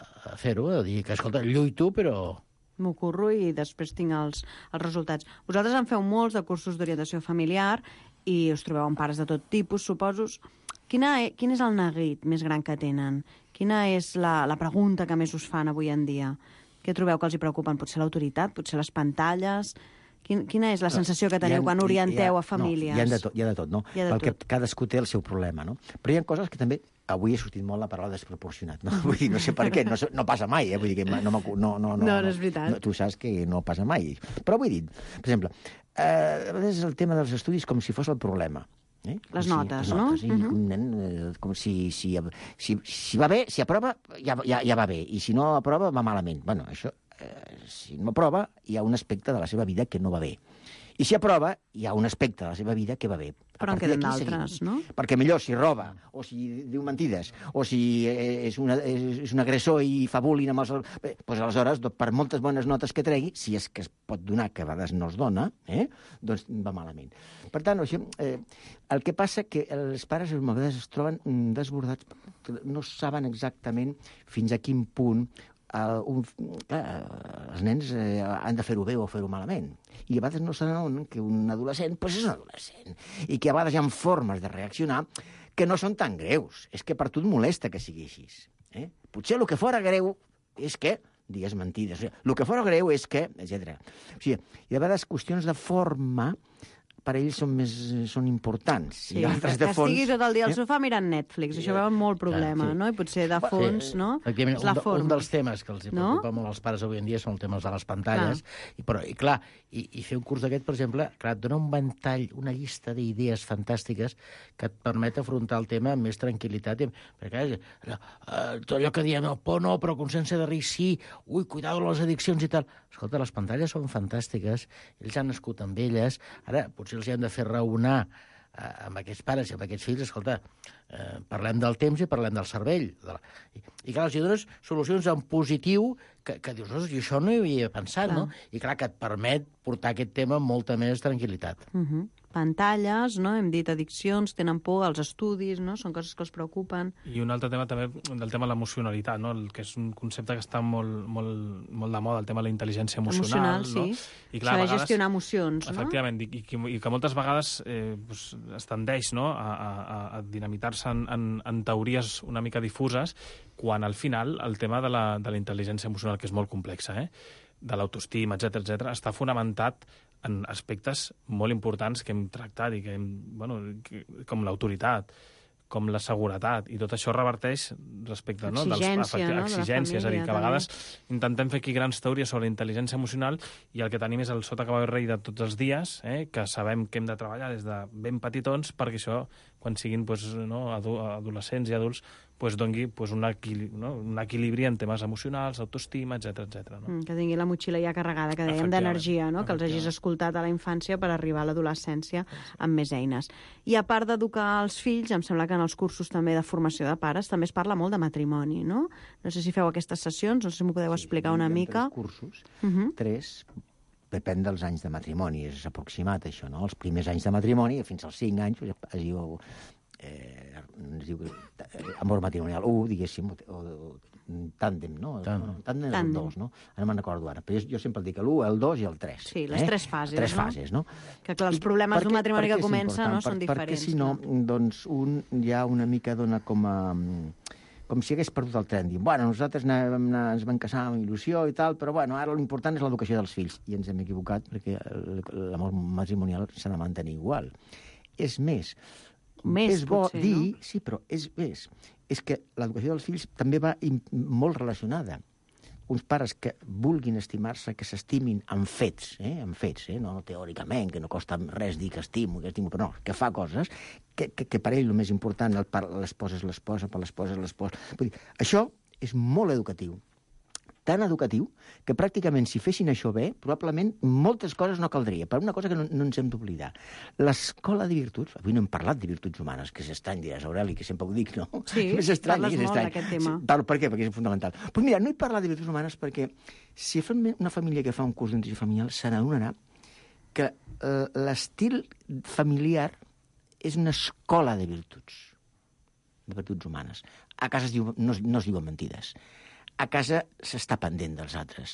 a fer-ho, a dir que, escolta, lluito, però... M'ho curro i després tinc els, els resultats. Vosaltres en feu molts de cursos d'orientació familiar i us trobeu amb pares de tot tipus, suposo. Quina, quin és el neguit més gran que tenen? Quina és la, la pregunta que més us fan avui en dia? Què trobeu que els hi preocupen? Potser l'autoritat? Potser les pantalles? Quin, quina és la sensació que teniu ha, quan orienteu ha, a famílies? No, hi ha de tot, hi ha de tot, no? De Perquè tot. cadascú té el seu problema, no? Però hi ha coses que també... Avui ha sortit molt la paraula desproporcionat, no? Vull dir, no sé per què, no, no passa mai, eh? Vull dir que no, no, no, no, no, no és veritat. No, tu saps que no passa mai. Però vull dir, per exemple, eh, a vegades el tema dels estudis com si fos el problema. Eh? Les si, notes, les no? notes, i Uh-huh. un nen, eh, com si, si, si, si va bé, si aprova, ja, ja, ja va bé, i si no aprova, va malament. Bueno, això, eh, si no aprova, hi ha un aspecte de la seva vida que no va bé. I si aprova, hi ha un aspecte de la seva vida que va bé. Però en queden d'altres, no? Perquè millor si roba, o si diu mentides, o si és, una, és un agressor i fa bullying amb els... Bé, doncs aleshores, per moltes bones notes que tregui, si és que es pot donar, que a vegades no es dona, eh? Doncs va malament. Per tant, això, eh, el que passa que els pares a vegades es troben desbordats, no saben exactament fins a quin punt Uh, un, clar, els nens eh, han de fer-ho bé o fer-ho malament. I a vegades no saben que un adolescent pues és un adolescent. I que a vegades hi ha formes de reaccionar que no són tan greus. És que per tu et molesta que sigui així. Eh? Potser el que fora greu és que digues mentides. O sigui, el que fora greu és que... etcètera. O sigui, hi ha a vegades qüestions de forma per ells són més són importants. Sí, I altres que, de fons... que estigui tot el dia al sofà mirant Netflix. Això veuen molt problema, Clar, sí. no? I potser de fons, no? Efectivament, És la un, forma. un dels temes que els hi preocupa no? molt als pares avui en dia són els temes de les pantalles. I, però, i clar, i, i fer un curs d'aquest, per exemple, clar, et dona un ventall, una llista d'idees fantàstiques que et permet afrontar el tema amb més tranquil·litat. I, perquè, eh, tot allò que diem, el por no, però consciència de risc sí, ui, cuidado amb les addiccions i tal. Escolta, les pantalles són fantàstiques, ells han nascut amb elles, ara potser els hem de fer raonar eh, amb aquests pares i amb aquests fills, escolta, eh, parlem del temps i parlem del cervell. De la... I, I clar, els hi dones solucions en positiu que, que dius, no, jo això no hi havia pensat, clar. No? I clar, que et permet portar aquest tema amb molta més tranquil·litat. Uh -huh. Pantalles, no? Hem dit addiccions, tenen por als estudis, no? Són coses que els preocupen. I un altre tema també, del tema de l'emocionalitat, no? El que és un concepte que està molt, molt, molt de moda, el tema de la intel·ligència emocional. Emocional, no? sí. I clar, Saber a vegades, gestionar emocions, no? Efectivament, i, i, que, i que moltes vegades eh, pues, es tendeix no? a, a, a dinamitar-se en, en, en teories una mica difuses, quan al final el tema de la, de la intel·ligència emocional, que és molt complexa, eh? De l'autoestima, etcètera, etcètera, està fonamentat en aspectes molt importants que hem tractat i que hem, bueno, que, com l'autoritat, com la seguretat, i tot això reverteix respecte no, dels exigència, no? exigències, és a dir, que a vegades també. Intentem fer aquí grans teories sobre la intel·ligència emocional i el que tenim és el sota cavall rei de tots els dies, eh, que sabem que hem de treballar des de ben petitons perquè això, quan siguin pues, no, adolescents i adults, pues, doni pues, un, equilibri, no? un equilibri en temes emocionals, autoestima, etcètera etcètera. No? Mm, que tingui la motxilla ja carregada, que dèiem, d'energia, no? Que els hagis escoltat a la infància per arribar a l'adolescència amb més eines. I a part d'educar els fills, em sembla que en els cursos també de formació de pares també es parla molt de matrimoni, no? No sé si feu aquestes sessions, no sé si m'ho podeu explicar sí, una mica. Tres cursos, uh -huh. tres, depèn dels anys de matrimoni, és aproximat això, no? Els primers anys de matrimoni, fins als cinc anys, es diu... Eh, es diu amor matrimonial u, diguéssim, o, o tàndem, no? Tàndem. Tàndem és el dos, no? Ara me'n recordo ara, però jo, jo sempre dic l'u, el dos i el tres. Sí, les eh? tres fases, tres no? fases, no? Que clar, els problemes d'un matrimoni que comença no, són per, diferents. Perquè si no, doncs, un ja una mica dona com a... com si hagués perdut el tren, dient, bueno, nosaltres anàvem, ens vam casar amb il·lusió i tal, però bueno, ara l'important és l'educació dels fills. I ens hem equivocat, perquè l'amor matrimonial s'ha de mantenir igual. És més, Més, és bo potser, dir, no? sí, però és més, és que l'educació dels fills també va molt relacionada. Uns pares que vulguin estimar-se, que s'estimin amb fets, eh? amb fets, eh? no teòricament, que no costa res dir que estimo, que estimo, però no, que fa coses, que, que, que per ell el més important, l'esposa és l'esposa, per l'esposa és l'esposa. Vull dir, això és molt educatiu. Tan educatiu que pràcticament si fessin això bé, probablement moltes coses no caldria, per una cosa que no, no ens hem d'oblidar. L'escola de virtuts, avui no hem parlat de virtuts humanes, que és estrany, diràs, Aureli, que sempre ho dic, no? Sí, és estrany, parles és molt estrany. d'aquest tema. Sí, parlo, per què? Perquè és fundamental. Pues mira, no he parlat de virtuts humanes perquè si fem una família que fa un curs d'orientació familiar se n'adonarà que eh, l'estil familiar és una escola de virtuts, de virtuts humanes. A casa es diu, no, no es diuen mentides. A casa s'està pendent dels altres.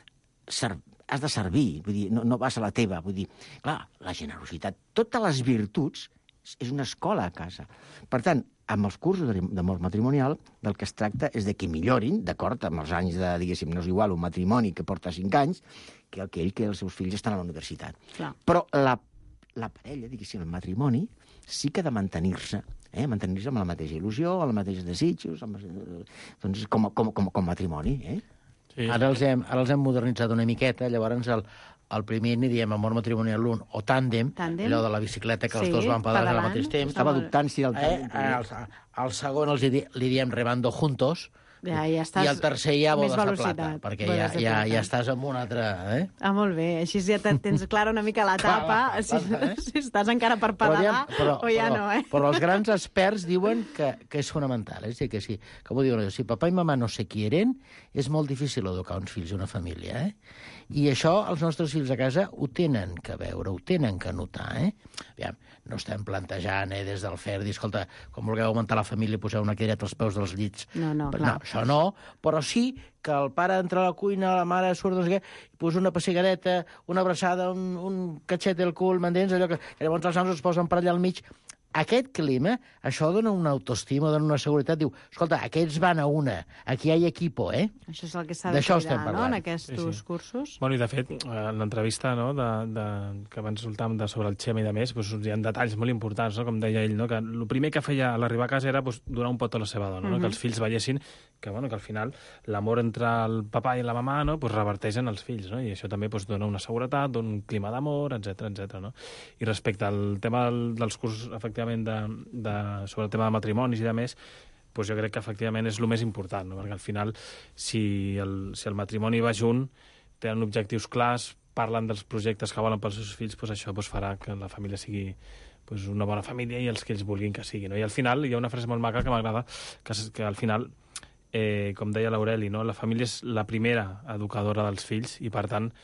Ser, has de servir, vull dir, no, no vas a la teva. Vull dir, clar, la generositat, totes les virtuts, és una escola a casa. Per tant, amb els cursos d'amor matrimonial, del que es tracta és de que millorin, d'acord amb els anys de, diguéssim, no és igual un matrimoni que porta cinc anys, que aquell que els seus fills estan a la universitat. Clar. Però la, la parella, diguéssim, el matrimoni, sí que ha de mantenir-se, eh? mantenir-se amb la mateixa il·lusió, amb els mateixos desitjos, amb, doncs, com, com, com, com matrimoni. Eh? Sí. Ara, els hem, ara els hem modernitzat una miqueta, llavors el, el primer n'hi diem amor matrimonial un o tàndem, Tàndem. allò de la bicicleta que Sí, els dos van pedals al pedalant. mateix temps. Estava dubtant si era el Eh, tàndem. el, el segon els hi, di- li diem remando juntos, Ja, ja estàs i el tercer ja més bodes de velocitat, plata, perquè bodes ja, de ja, plata. ja estàs en un altre... Eh? Ah, molt bé. Així ja te- tens clara una mica l'etapa, Clar, si, clar, eh? si estàs encara per Però, pedalar diem, però, o ja però, no, eh? però els grans experts diuen que, que és fonamental. És a dir, que si, com ho diuen, si papà i mamà no se quieren, és molt difícil educar uns fills i una família. Eh? I això els nostres fills a casa ho tenen que veure, ho tenen que notar. Eh? Aviam, no estem plantejant eh, des del F E R, dir, escolta, quan vulgueu augmentar la família, poseu una cadira als peus dels llits. No, no, Però, clar. no, això no, però sí que el pare entra a la cuina, la mare surt, no sé què, i posa una pessigadeta, una abraçada, un, un catxet del cul, m'entens? Allò que, que llavors els nanos es posen per allà al mig. Aquest clima, això dona una autoestima, dona una seguretat. Diu, escolta, aquests van a una, aquí hi ha equipo, eh? Això és el que s'ha de D'això estem cuidar, no?, parlant. en aquests Sí, sí. cursos. Bueno, i de fet, en l'entrevista no, de, de, que abans soltàvem de sobre el Xema i de més, doncs, hi ha detalls molt importants, no? Com deia ell, no? Que el primer que feia a l'arribar a casa era doncs, donar un pot a la seva dona, no? Mhm. Que els fills veiessin que, bueno, que al final l'amor entre el papà i la mamà no, doncs, reverteix en els fills, no? I això també doncs, dona una seguretat, dona un clima d'amor, etcètera etcètera. No? I respecte al tema del, dels cursos, efectivament, de, de, sobre el tema de matrimonis i de més, doncs jo crec que efectivament és el més important, no? Perquè al final, si el, si el matrimoni va junt, tenen objectius clars, parlen dels projectes que volen pels seus fills, doncs això doncs farà que la família sigui doncs una bona família i els que ells vulguin que siguin. No? I al final hi ha una frase molt maca que m'agrada, que, que al final, eh, com deia l'Aureli, no? La família és la primera educadora dels fills i, per tant,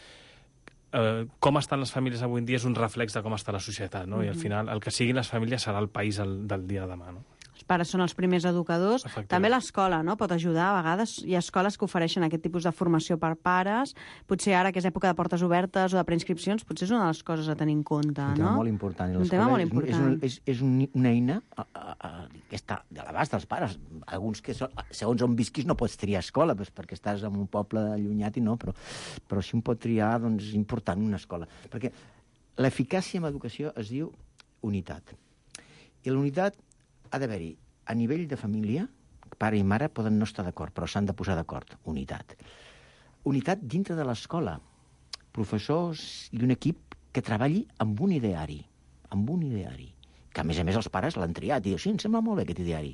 eh, com estan les famílies avui en dia és un reflex de com està la societat, no? Mm-hmm. I al final el que siguin les famílies serà el país el, del dia de demà, no? Els pares són els primers educadors. També l'escola, no?, pot ajudar. A vegades hi ha escoles que ofereixen aquest tipus de formació per pares. Potser ara, que és època de portes obertes o de preinscripcions, potser és una de les coses a tenir en compte, Un no? tema molt important. I Un tema l'escola molt és- important. És, és, és un, una eina a, a, a, que està de l'abast dels pares. Alguns que, són, segons on visquis, no pots triar escola, doncs, perquè estàs en un poble allunyat i no, però, però si un pot triar, doncs és important una escola. Perquè l'eficàcia en educació es diu unitat. I la unitat ha d'haver-hi a nivell de família, pare i mare poden no estar d'acord, però s'han de posar d'acord. Unitat. Unitat dintre de l'escola. Professors i un equip que treballi amb un ideari. Amb un ideari. Que, a més a més, els pares l'han triat. I diuen, sí, em sembla molt bé aquest ideari.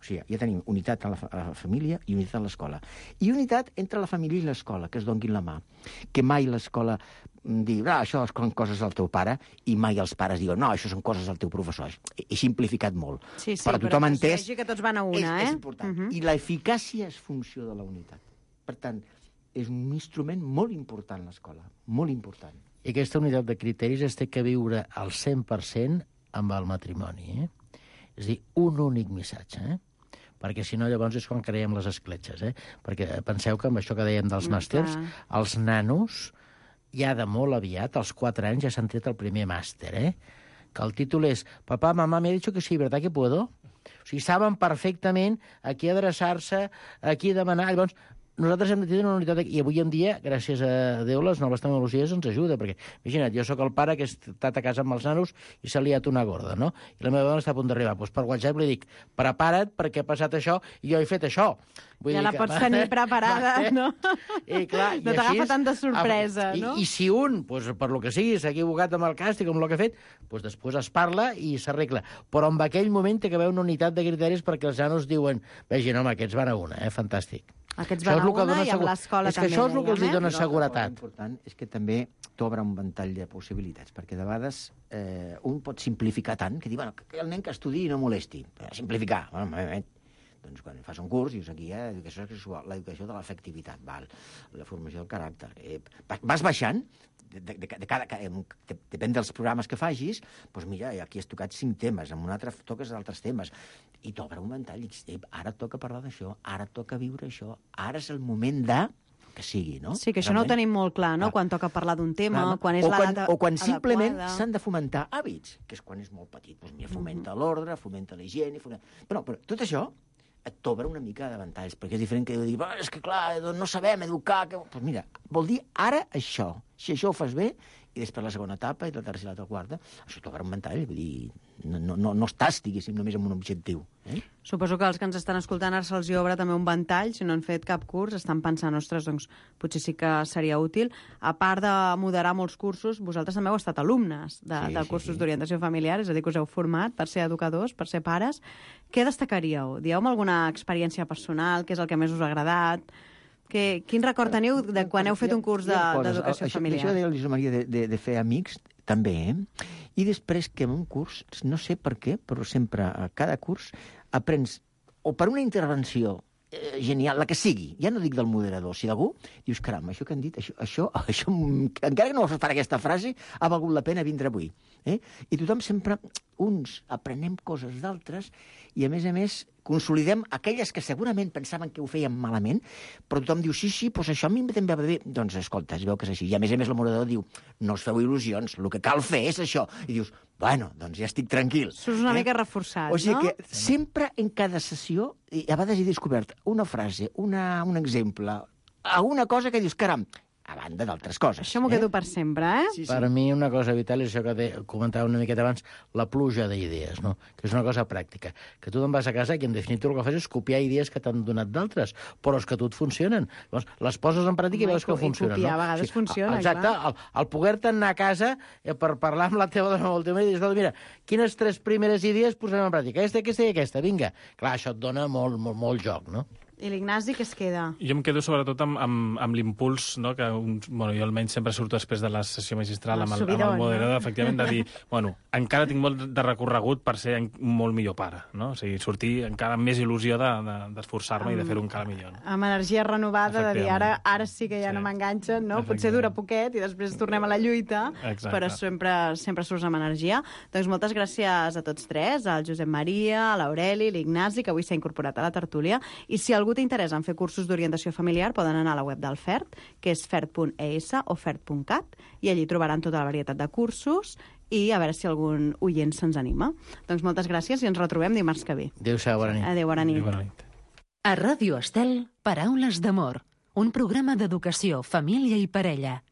O sigui, ja tenim unitat a la, a la família i unitat a l'escola. I unitat entre la família i l'escola, que es donguin la mà. Que mai l'escola digui, ah, això són coses del teu pare, i mai els pares diuen, no, això són coses del teu professor. He, he simplificat molt. Sí, sí, però tothom però que entès... es vegi que tots van a una, és, eh? És important. Uh -huh. I l'eficàcia és funció de la unitat. Per tant, és un instrument molt important, l'escola. Molt important. I aquesta unitat de criteris es té que viure al cent per cent amb el matrimoni, eh? És a dir, un únic missatge, eh? Perquè si no, llavors és quan creiem les escletxes, eh? Perquè penseu que amb això que dèiem dels màsters, els nanos ja de molt aviat, als quatre anys, ja s'han tret el primer màster, eh? Que el títol és «Papá, mamá, me ha dicho que sí, ¿verdad que puedo?» O sigui, saben perfectament a qui adreçar-se, a qui demanar... Llavors, nosaltres hem de tenir una unitat... I avui en dia, gràcies a Déu, les noves tecnologies ens ajuda, perquè, imagina't, jo sóc el pare que he estat a casa amb els nanos i s'ha liat una gorda, no? I la meva dona està a punt d'arribar. Doncs per WhatsApp li dic, prepara't perquè ha passat això i jo he fet això. Vull ja dir la que, pots tenir preparada, no? I, clar, no t'agafa tanta sorpresa, i, no? I si un, doncs, per lo que sigui, s'ha equivocat amb el càstig, amb el que ha fet, doncs després es parla i s'arregla. Però en aquell moment té que haver una unitat de criteris perquè els nanos diuen, vegin, home, aquests van a una, eh? Fantàstic. Aquests van a una i amb l'escola també. És que això és el que els dona eh? seguretat. L'important és que també t'obre un ventall de possibilitats, perquè de vegades eh, un pot simplificar tant que dir, bueno, que el nen que estudi no molesti. Simplificar. Bueno, doncs quan fas un curs, dius aquí, eh, educació sexual, l'educació de l'afectivitat, val, la formació del caràcter. Eh, vas baixant, de, de, de cada, de, depèn dels programes que facis, doncs mira, aquí has tocat cinc temes, amb un altre toques altres temes, i t'obre un ventall, i eh, ara et toca parlar d'això, ara et toca viure això, ara és el moment de... que sigui, no? Sí, que això Realment. No ho tenim molt clar, no? Clar. Quan toca parlar d'un tema, clar. Quan és l'edat adequada. O quan simplement s'han de fomentar hàbits, que és quan és molt petit. Doncs mira, fomenta mm -hmm. l'ordre, fomenta la higiene... Fomenta... Però, però tot això et t'obre una mica de ventalls, perquè és diferent que dir, és que clar, no sabem educar... Que... Doncs mira, vol dir ara això. Si això ho fas bé, i després la segona etapa, i la tercera i la quarta, això t'obre un ventall, vull dir, no, no, no estàs, diguéssim, només amb un objectiu. Eh? Suposo que els que ens estan escoltant ara se'ls hi obre també un ventall, si no han fet cap curs, estan pensant, ostres, doncs potser sí que seria útil. A part de moderar molts cursos, vosaltres també heu estat alumnes de, sí, de cursos sí, sí. d'orientació familiar, és a dir, que us heu format per ser educadors, per ser pares. Què destacaríeu? Dieu-me alguna experiència personal, què és el que més us ha agradat? Que, quin record teniu de quan heu fet un curs d'educació de, familiar? Això deia el Josep Maria de, de, de fer amics, també, eh? I després que en un curs, no sé per què, però sempre a cada curs aprens, o per una intervenció eh, genial, la que sigui, ja no dic del moderador, si d'algú, dius, caram, això que han dit, això, això, això encara que no vols fer aquesta frase, ha valgut la pena vindre avui. Eh? I tothom sempre, uns aprenem coses d'altres, i a més a més consolidem aquelles que segurament pensaven que ho feien malament, però tothom diu, sí, sí, doncs això a mi també va bé. Doncs escolta, es veu que és així. I a més a més el moderador diu, no us feu il·lusions, el que cal fer és això. I dius, bueno, doncs ja estic tranquil. Surts una eh? mica reforçat, no? O sigui no? que sempre en cada sessió, i a vegades he descobert una frase, una, un exemple, alguna cosa que dius, caram, a banda d'altres coses. Això m'ho quedo eh? per sempre, eh? Sí, sí. Per mi una cosa vital és això que de, comentava una miqueta abans, la pluja d'idees, no? Que és una cosa pràctica. Que tu te'n vas a casa i en definitiva el que fas és copiar idees que t'han donat d'altres, però és que a tu et funcionen. Llavors, les poses en pràctica i veus que funcionen. I copiar no? a vegades sí, funciona, exacte, clar. el, el poder-te anar a casa eh, per parlar amb la teva dona o el teu marit i dir, mira, quines tres primeres idees posarem en pràctica? Aquesta, aquesta i aquesta, vinga. Clar, això et dona molt, molt, molt joc, no? I l'Ignasi, què es queda? Jo em quedo sobretot amb, amb, amb l'impuls, no? Que un, bueno, jo almenys sempre surto després de la sessió magistral amb el, amb el moderador, efectivament, de dir, bueno, encara tinc molt de recorregut per ser un molt millor pare, no? O sigui, sortir encara amb més il·lusió d'esforçar-me de, de, i de fer-ho encara millor. No? Amb energia renovada, de dir, ara, ara sí que ja sí. no m'enganxen, no? Potser dura poquet i després tornem a la lluita, exacte. Però sempre, sempre surts amb energia. Doncs moltes gràcies a tots tres, al Josep Maria, a l'Aureli, l'Ignasi, que avui s'ha incorporat a la tertúlia. I si algú t'interessa en fer cursos d'orientació familiar, poden anar a la web del FERT, que és fert punt e s o fert punt cat, i allí trobaran tota la varietat de cursos i a veure si algun oient se'ns anima. Doncs moltes gràcies i ens retrobem dimarts que ve. Adéu-siau, bona nit. Adéu, bona nit. Adéu, bona nit. A Ràdio Estel, Paraules d'amor, un programa d'educació, família i parella.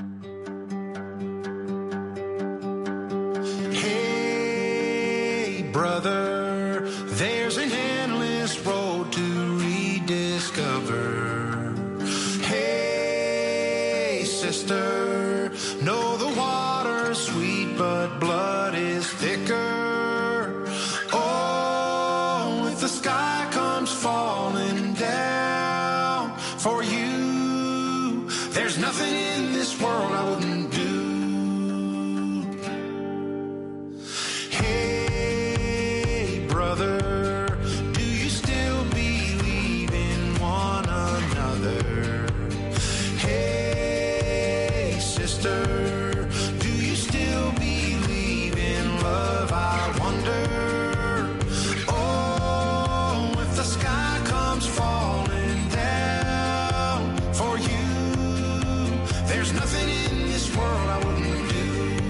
Hey, brother, there's an endless road to rediscover. Hey, sister, know the water's sweet, but blood is thicker. Oh, if the sky There's nothing in this world I wouldn't do. Hey, brother, do you still believe in one another? Hey, sister, do you still believe in love? I wonder. Oh, if the sky comes falling down for you, there's nothing in this world I wouldn't do.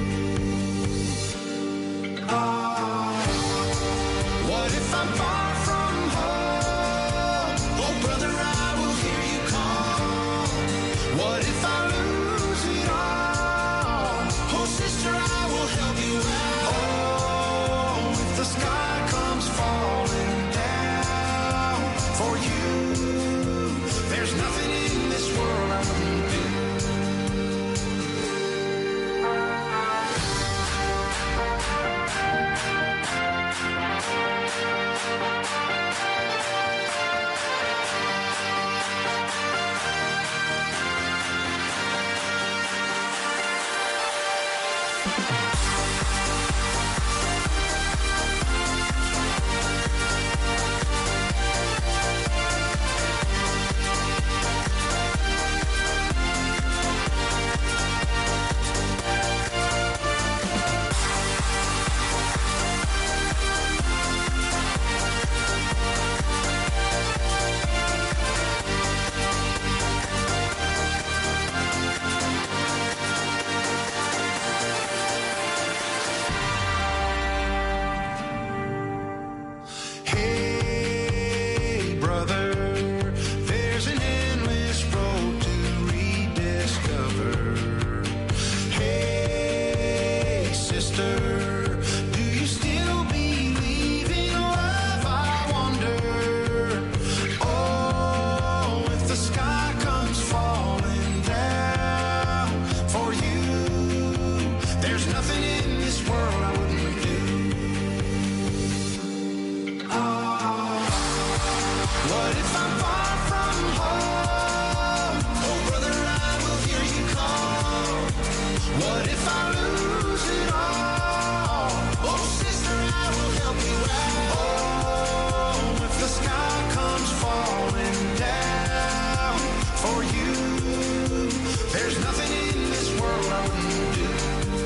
Oh, what if I'm far from home? Oh, brother, I will hear you call. What if I lose it all? Oh, sister, I will help you out. Oh, if the sky comes falling down for you, there's nothing in this world I wouldn't do. Hey, brother, there's an endless road to rediscover. Hey, sister, do you still believe in love? I wonder. Oh, if the sky comes falling down for you, there's nothing in this world I wouldn't do. What if I'm far from home? Oh, brother, I will hear you call. What if I lose it all? Oh, sister, I will help you out. Oh, if the sky comes falling down for you, there's nothing in this world I wouldn't do.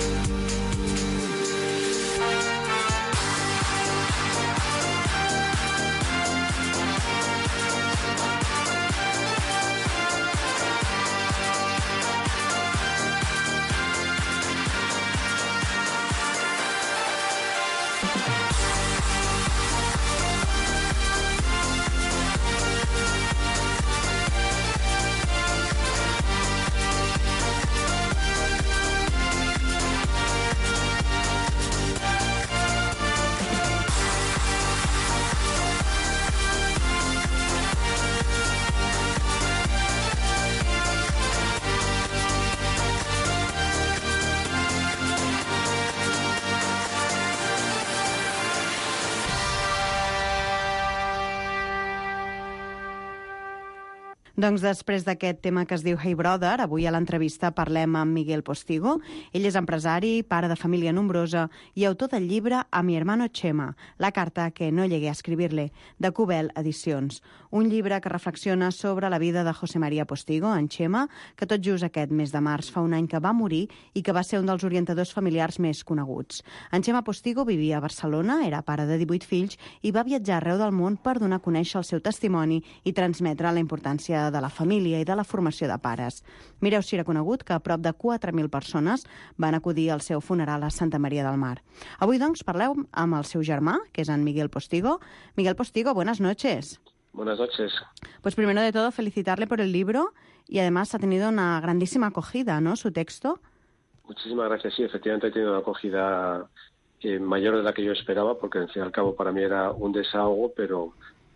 Doncs després d'aquest tema que es diu Hey Brother, avui a l'entrevista parlem amb Miguel Postigo. Ell és empresari, pare de família nombrosa i autor del llibre A mi hermano Chema, la carta que no llegué a escribirle, de Cubel Edicions. Un llibre que reflexiona sobre la vida de José María Postigo, en Chema, que tot just aquest mes de març fa un any que va morir i que va ser un dels orientadors familiars més coneguts. En Chema Postigo vivia a Barcelona, era pare de divuit fills i va viatjar arreu del món per donar a conèixer el seu testimoni i transmetre la importància de la família i de la formació de pares. Mireu si era conegut que a prop de quatre mil persones van acudir al seu funeral a Santa Maria del Mar. Avui, doncs, parleu amb el seu germà, que és en Miguel Postigo. Miguel Postigo, buenas noches. Buenas noches. Pues primero de todo, felicitarle por el libro y además ha tenido una grandísima acogida, ¿no?, su texto. Muchísimas gracias. Sí, efectivamente ha tenido una acogida eh, mayor de la que yo esperaba, porque al fin y al cabo para mí era un desahogo, pero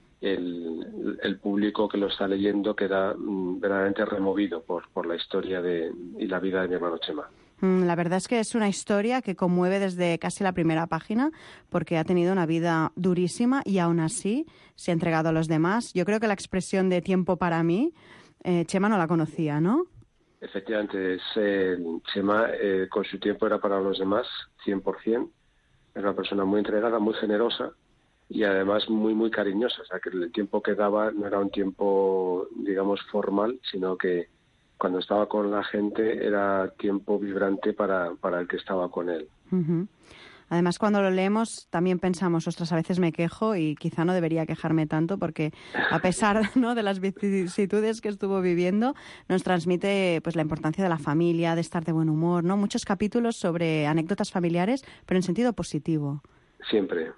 el, el público que lo está leyendo queda mm, verdaderamente removido por, por la historia de, y la vida de mi hermano Chema. La verdad es que es una historia que conmueve desde casi la primera página, porque ha tenido una vida durísima y aún así se ha entregado a los demás. Yo creo que la expresión de tiempo para mí, eh, Chema no la conocía, ¿no? efectivamente, es, eh, Chema eh, con su tiempo era para los demás, cien por ciento. Era una persona muy entregada, muy generosa y además muy, muy cariñosa. O sea, que el tiempo que daba no era un tiempo, digamos, formal, sino que cuando estaba con la gente era tiempo vibrante para, para el que estaba con él. Uh-huh. Además, cuando lo leemos, también pensamos, ostras, a veces me quejo y quizá no debería quejarme tanto porque a pesar, ¿no?, de las vicisitudes que estuvo viviendo, nos transmite pues la importancia de la familia, de estar de buen humor, ¿no? Muchos capítulos sobre anécdotas familiares, pero en sentido positivo. Siempre.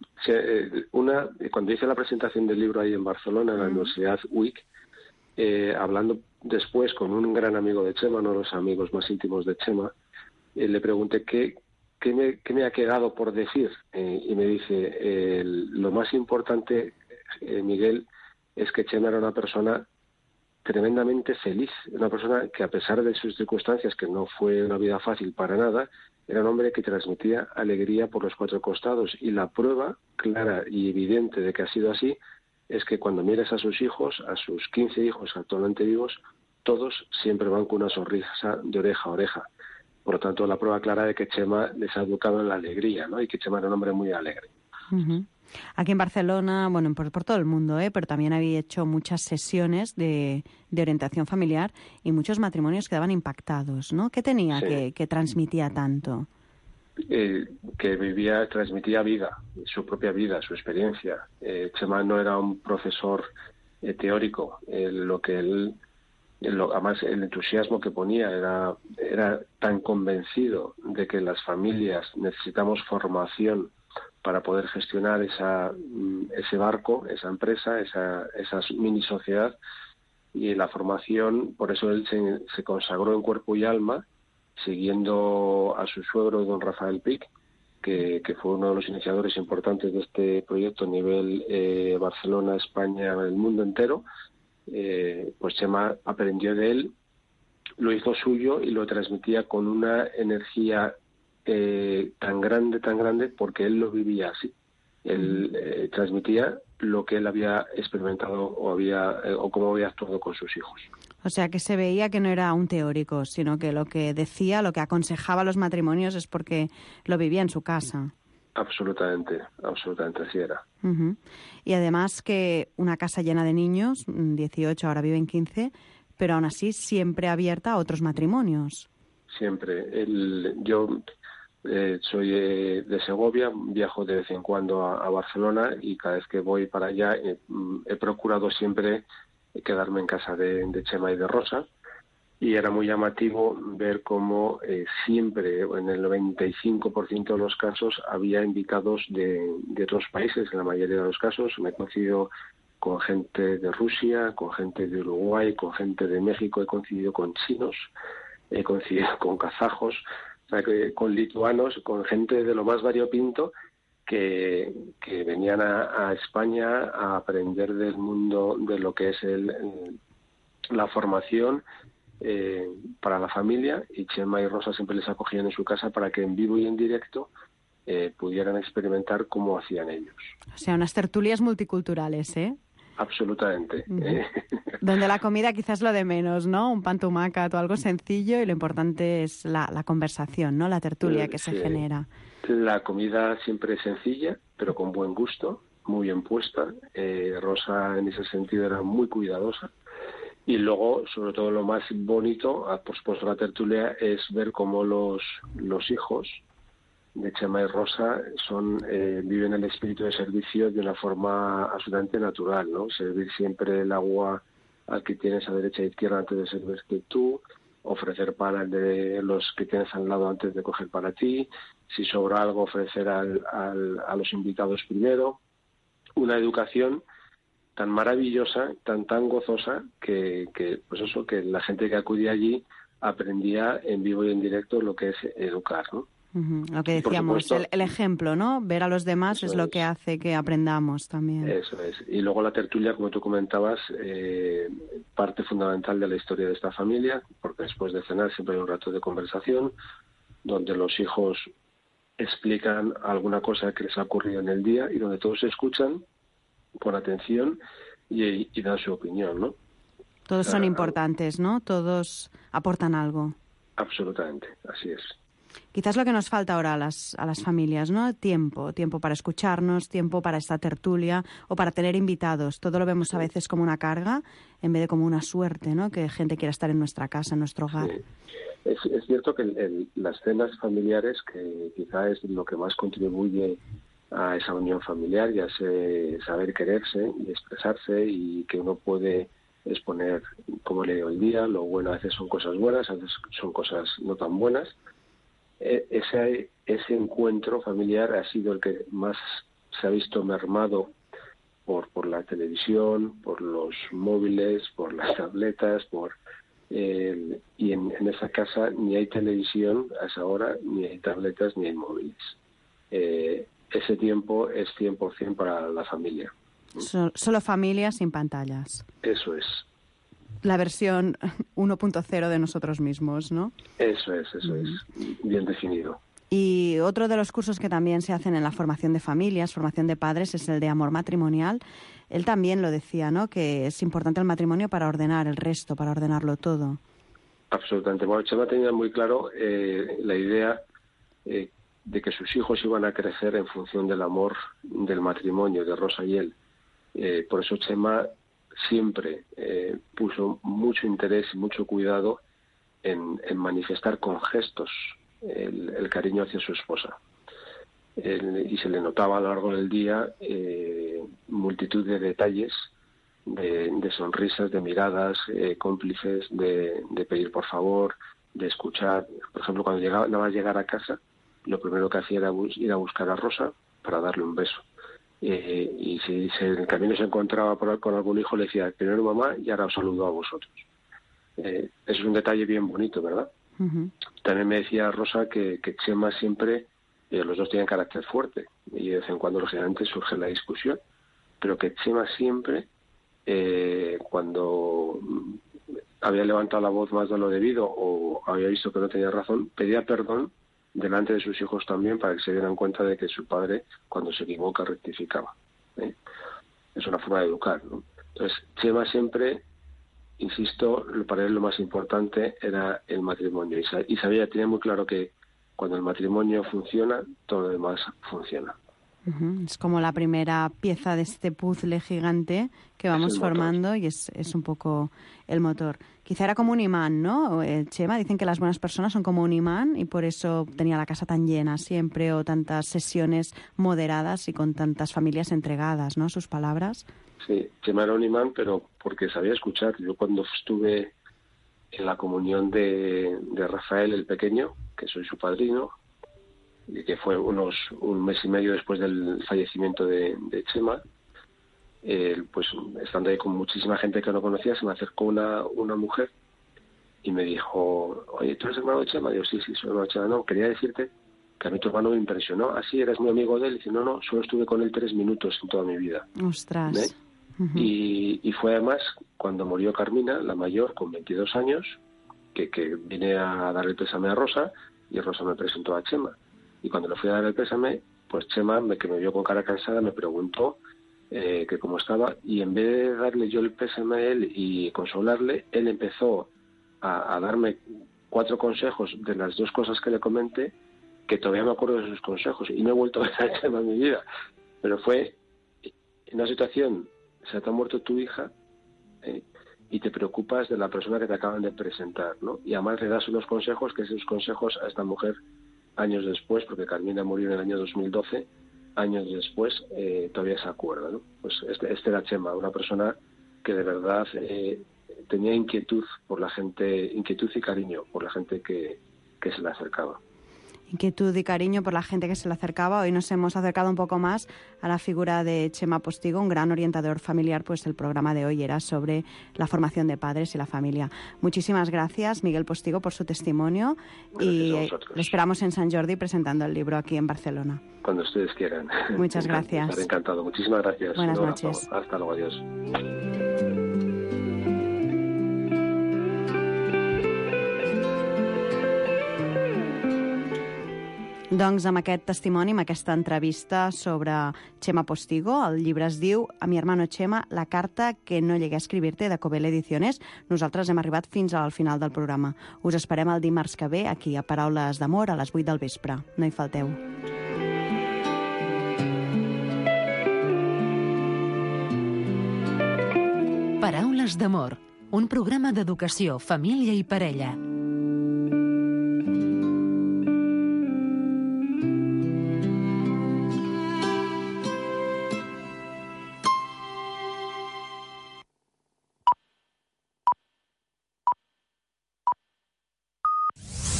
Una, cuando hice la presentación del libro ahí en Barcelona, en la uh-huh. Universidad U I C, eh, hablando después con un gran amigo de Chema, uno de los amigos más íntimos de Chema, eh, le pregunté qué ¿Qué me, qué me ha quedado por decir? Eh, y me dice, eh, lo más importante, eh, Miguel, es que Chema era una persona tremendamente feliz, una persona que a pesar de sus circunstancias, que no fue una vida fácil para nada, era un hombre que transmitía alegría por los cuatro costados. Y la prueba clara y evidente de que ha sido así es que cuando mires a sus hijos, a sus quince hijos actualmente vivos, todos siempre van con una sonrisa de oreja a oreja. Por lo tanto, la prueba clara de que Chema les ha educado en la alegría, ¿no? Y que Chema era un hombre muy alegre. Uh-huh. Aquí en Barcelona, bueno, por, por todo el mundo, ¿eh? Pero también había hecho muchas sesiones de, de orientación familiar y muchos matrimonios quedaban impactados, ¿no? ¿Qué tenía sí. que, que transmitía tanto? Eh, que vivía, transmitía vida, su propia vida, su experiencia. Eh, Chema no era un profesor eh, teórico, eh, lo que él... Además, el entusiasmo que ponía era, era tan convencido de que las familias necesitamos formación para poder gestionar esa, ese barco, esa empresa, esa, esa mini sociedad. Y la formación, por eso él se, se consagró en cuerpo y alma, siguiendo a su suegro, don Rafael Pic, que, que fue uno de los iniciadores importantes de este proyecto a nivel eh, Barcelona, España, el mundo entero. Eh, pues Chema aprendió de él, lo hizo suyo y lo transmitía con una energía eh, tan grande, tan grande, porque él lo vivía así. Él eh, transmitía lo que él había experimentado o había eh, o cómo había actuado con sus hijos. O sea, que se veía que no era un teórico, sino que lo que decía, lo que aconsejaba a los matrimonios es porque lo vivía en su casa. Absolutamente, absolutamente así era. Uh-huh. Y además que una casa llena de niños, dieciocho, ahora viven quince, pero aún así siempre abierta a otros matrimonios. Siempre. El, yo eh, soy de, de Segovia, viajo de vez en cuando a, a Barcelona y cada vez que voy para allá eh, he procurado siempre quedarme en casa de, de Chema y de Rosa. Y era muy llamativo ver cómo eh, siempre, en el noventa y cinco por ciento de los casos, había invitados de, de otros países. En la mayoría de los casos me he coincidido con gente de Rusia, con gente de Uruguay, con gente de México, he coincidido con chinos, he coincidido con kazajos, o sea, que, con lituanos, con gente de lo más variopinto que, que venían a, a España a aprender del mundo de lo que es el, el, la formación Eh, para la familia, y Chema y Rosa siempre les acogían en su casa para que en vivo y en directo eh, pudieran experimentar cómo hacían ellos. O sea, unas tertulias multiculturales, ¿eh? Absolutamente. Uh-huh. eh. Donde la comida quizás lo de menos, ¿no? Un pan tumacat o algo sencillo, y lo importante es la, la conversación, ¿no? La tertulia que sí. se genera. La comida siempre sencilla, pero con buen gusto, muy bien puesta. Eh, Rosa en ese sentido era muy cuidadosa. Y luego, sobre todo, lo más bonito, pues, pues la tertulia, es ver cómo los, los hijos de Chema y Rosa son eh, viven el espíritu de servicio de una forma absolutamente natural, ¿no? Servir siempre el agua al que tienes a derecha e izquierda antes de servirte tú, ofrecer pan al de los que tienes al lado antes de coger para ti, si sobra algo, ofrecer al, al, a los invitados primero. Una educación tan maravillosa, tan tan gozosa, que, que pues eso, que la gente que acudía allí aprendía en vivo y en directo lo que es educar, ¿no? Uh-huh. Lo que decíamos, el, el ejemplo, ¿no? Ver a los demás es lo es. que hace que aprendamos también. Eso es. Y luego la tertulia, como tú comentabas, eh, parte fundamental de la historia de esta familia, porque después de cenar siempre hay un rato de conversación, donde los hijos explican alguna cosa que les ha ocurrido en el día y donde todos se escuchan con atención y, y dan su opinión, ¿no? Todos son Ah, importantes, ¿no? Todos aportan algo. Absolutamente, así es. Quizás lo que nos falta ahora a las, a las familias, ¿no? Tiempo, tiempo para escucharnos, tiempo para esta tertulia o para tener invitados. Todo lo vemos a veces como una carga en vez de como una suerte, ¿no? Que gente quiera estar en nuestra casa, en nuestro hogar. Sí. Es, es cierto que el- el- las cenas familiares, que quizá es lo que más contribuye a esa unión familiar y a ese saber quererse y expresarse, y que uno puede exponer cómo le dio el día, lo bueno a veces son cosas buenas, a veces son cosas no tan buenas. E- Ese, ese encuentro familiar ha sido el que más se ha visto mermado por, por la televisión, por los móviles, por las tabletas, por eh, y en, en esa casa ni hay televisión a esa hora, ni hay tabletas, ni hay móviles. Eh, ese tiempo es cien por ciento para la familia. So- solo familias sin pantallas. Eso es, La versión uno punto cero de nosotros mismos, ¿no? eso es, eso es, bien definido. Y otro de los cursos que también se hacen en la formación de familias, formación de padres, es el de amor matrimonial. Él también lo decía, ¿no? Que es importante el matrimonio para ordenar el resto, para ordenarlo todo. Absolutamente. Bueno, Chema tenía muy claro eh, la idea eh, de que sus hijos iban a crecer en función del amor del matrimonio de Rosa y él. Eh, por eso Chema siempre eh, puso mucho interés y mucho cuidado en, en manifestar con gestos el, el cariño hacia su esposa. El- y se le notaba a lo largo del día eh, multitud de detalles, de, de sonrisas, de miradas eh, cómplices, de, de pedir por favor, de escuchar. Por ejemplo, cuando llegaba, nada más llegar a casa, lo primero que hacía era bus- ir a buscar a Rosa para darle un beso. Eh, y si se- en el camino se encontraba por, con algún hijo, le decía, primero mamá y ahora os saludo a vosotros. Eh, eso es un detalle bien bonito, ¿verdad? Ujú. También me decía Rosa que, que Chema siempre, eh, los dos tienen carácter fuerte y de vez en cuando, lógicamente, surge la discusión, pero que Chema siempre, eh, cuando mm, había levantado la voz más de lo debido o había visto que no tenía razón, pedía perdón delante de sus hijos también para que se dieran cuenta de que su padre, cuando se equivoca, rectificaba. ¿eh? Es una forma de educar, ¿no? Entonces, Chema siempre, insisto, lo- para él lo más importante era el matrimonio. Y, sa- y sabía, tenía muy claro que cuando el matrimonio funciona, todo lo demás funciona. Ujú. Es como la primera pieza de este puzzle gigante que vamos el motor. formando y es, es un poco el motor. Quizá era como un imán, ¿no? El Chema, dicen que las buenas personas son como un imán y por eso tenía la casa tan llena siempre o tantas sesiones moderadas y con tantas familias entregadas, ¿no? Sus palabras. Sí, Chema era un imán, pero porque sabía escuchar. Yo cuando estuve en la comunión de, de Rafael el pequeño, que soy su padrino, y que fue unos un mes y medio después del fallecimiento de, de Chema, eh, pues estando ahí con muchísima gente que no conocía, se me acercó una, una mujer y me dijo, oye, ¿tú eres hermano de Chema? Digo, sí, sí, soy hermano de Chema. No, quería decirte que a mí tu hermano me impresionó. ¿Ah, sí, eres muy amigo de él? Y dice, no, no, solo estuve con él tres minutos en toda mi vida. Ostras. ¿Eh? Ujú. Y, y fue además cuando murió Carmina, la mayor, con veintidós años, que, que vine a dar el pésame a Rosa y Rosa me presentó a Chema. Y cuando le fui a dar el pésame, pues Chema, me, que me vio con cara cansada, me preguntó eh, que cómo estaba, y en vez de darle yo el pésame a él y consolarle, él empezó a, a darme cuatro consejos de las dos cosas que le comenté, que todavía me acuerdo de sus consejos, y no he vuelto a ver a Chema en mi vida. Pero fue una situación: se te ha muerto tu hija eh, y te preocupas de la persona que te acaban de presentar, ¿no? Y además le das unos consejos, que esos consejos a esta mujer, años después, porque Carmina murió en el año dos mil doce, años después eh, todavía se acuerda, ¿no? Pues este, este era Chema, una persona que de verdad eh, tenía inquietud por la gente, inquietud y cariño por la gente que, que se le acercaba. Inquietud y cariño por la gente que se le acercaba. Hoy nos hemos acercado un poco más a la figura de Chema Postigo, un gran orientador familiar, pues el programa de hoy era sobre la formación de padres y la familia. Muchísimas gracias, Miguel Postigo, por su testimonio. Gracias y a vosotros. lo esperamos en Sant Jordi presentando el libro aquí en Barcelona. Cuando ustedes quieran. Muchas gracias. Estaré encantado. Muchísimas gracias. Buenas Un abrazo. noches. Hasta luego. Adiós. Doncs amb aquest testimoni, amb aquesta entrevista sobre Chema Postigo, el llibre es diu A mi hermano Chema, la carta que no llegué a escribirte, de Covell Ediciones. Nosaltres hem arribat fins al final del programa. Us esperem el dimarts que ve, aquí a Paraules d'Amor, a les vuit del vespre. No hi falteu. Paraules d'Amor, un programa d'educació, família i parella.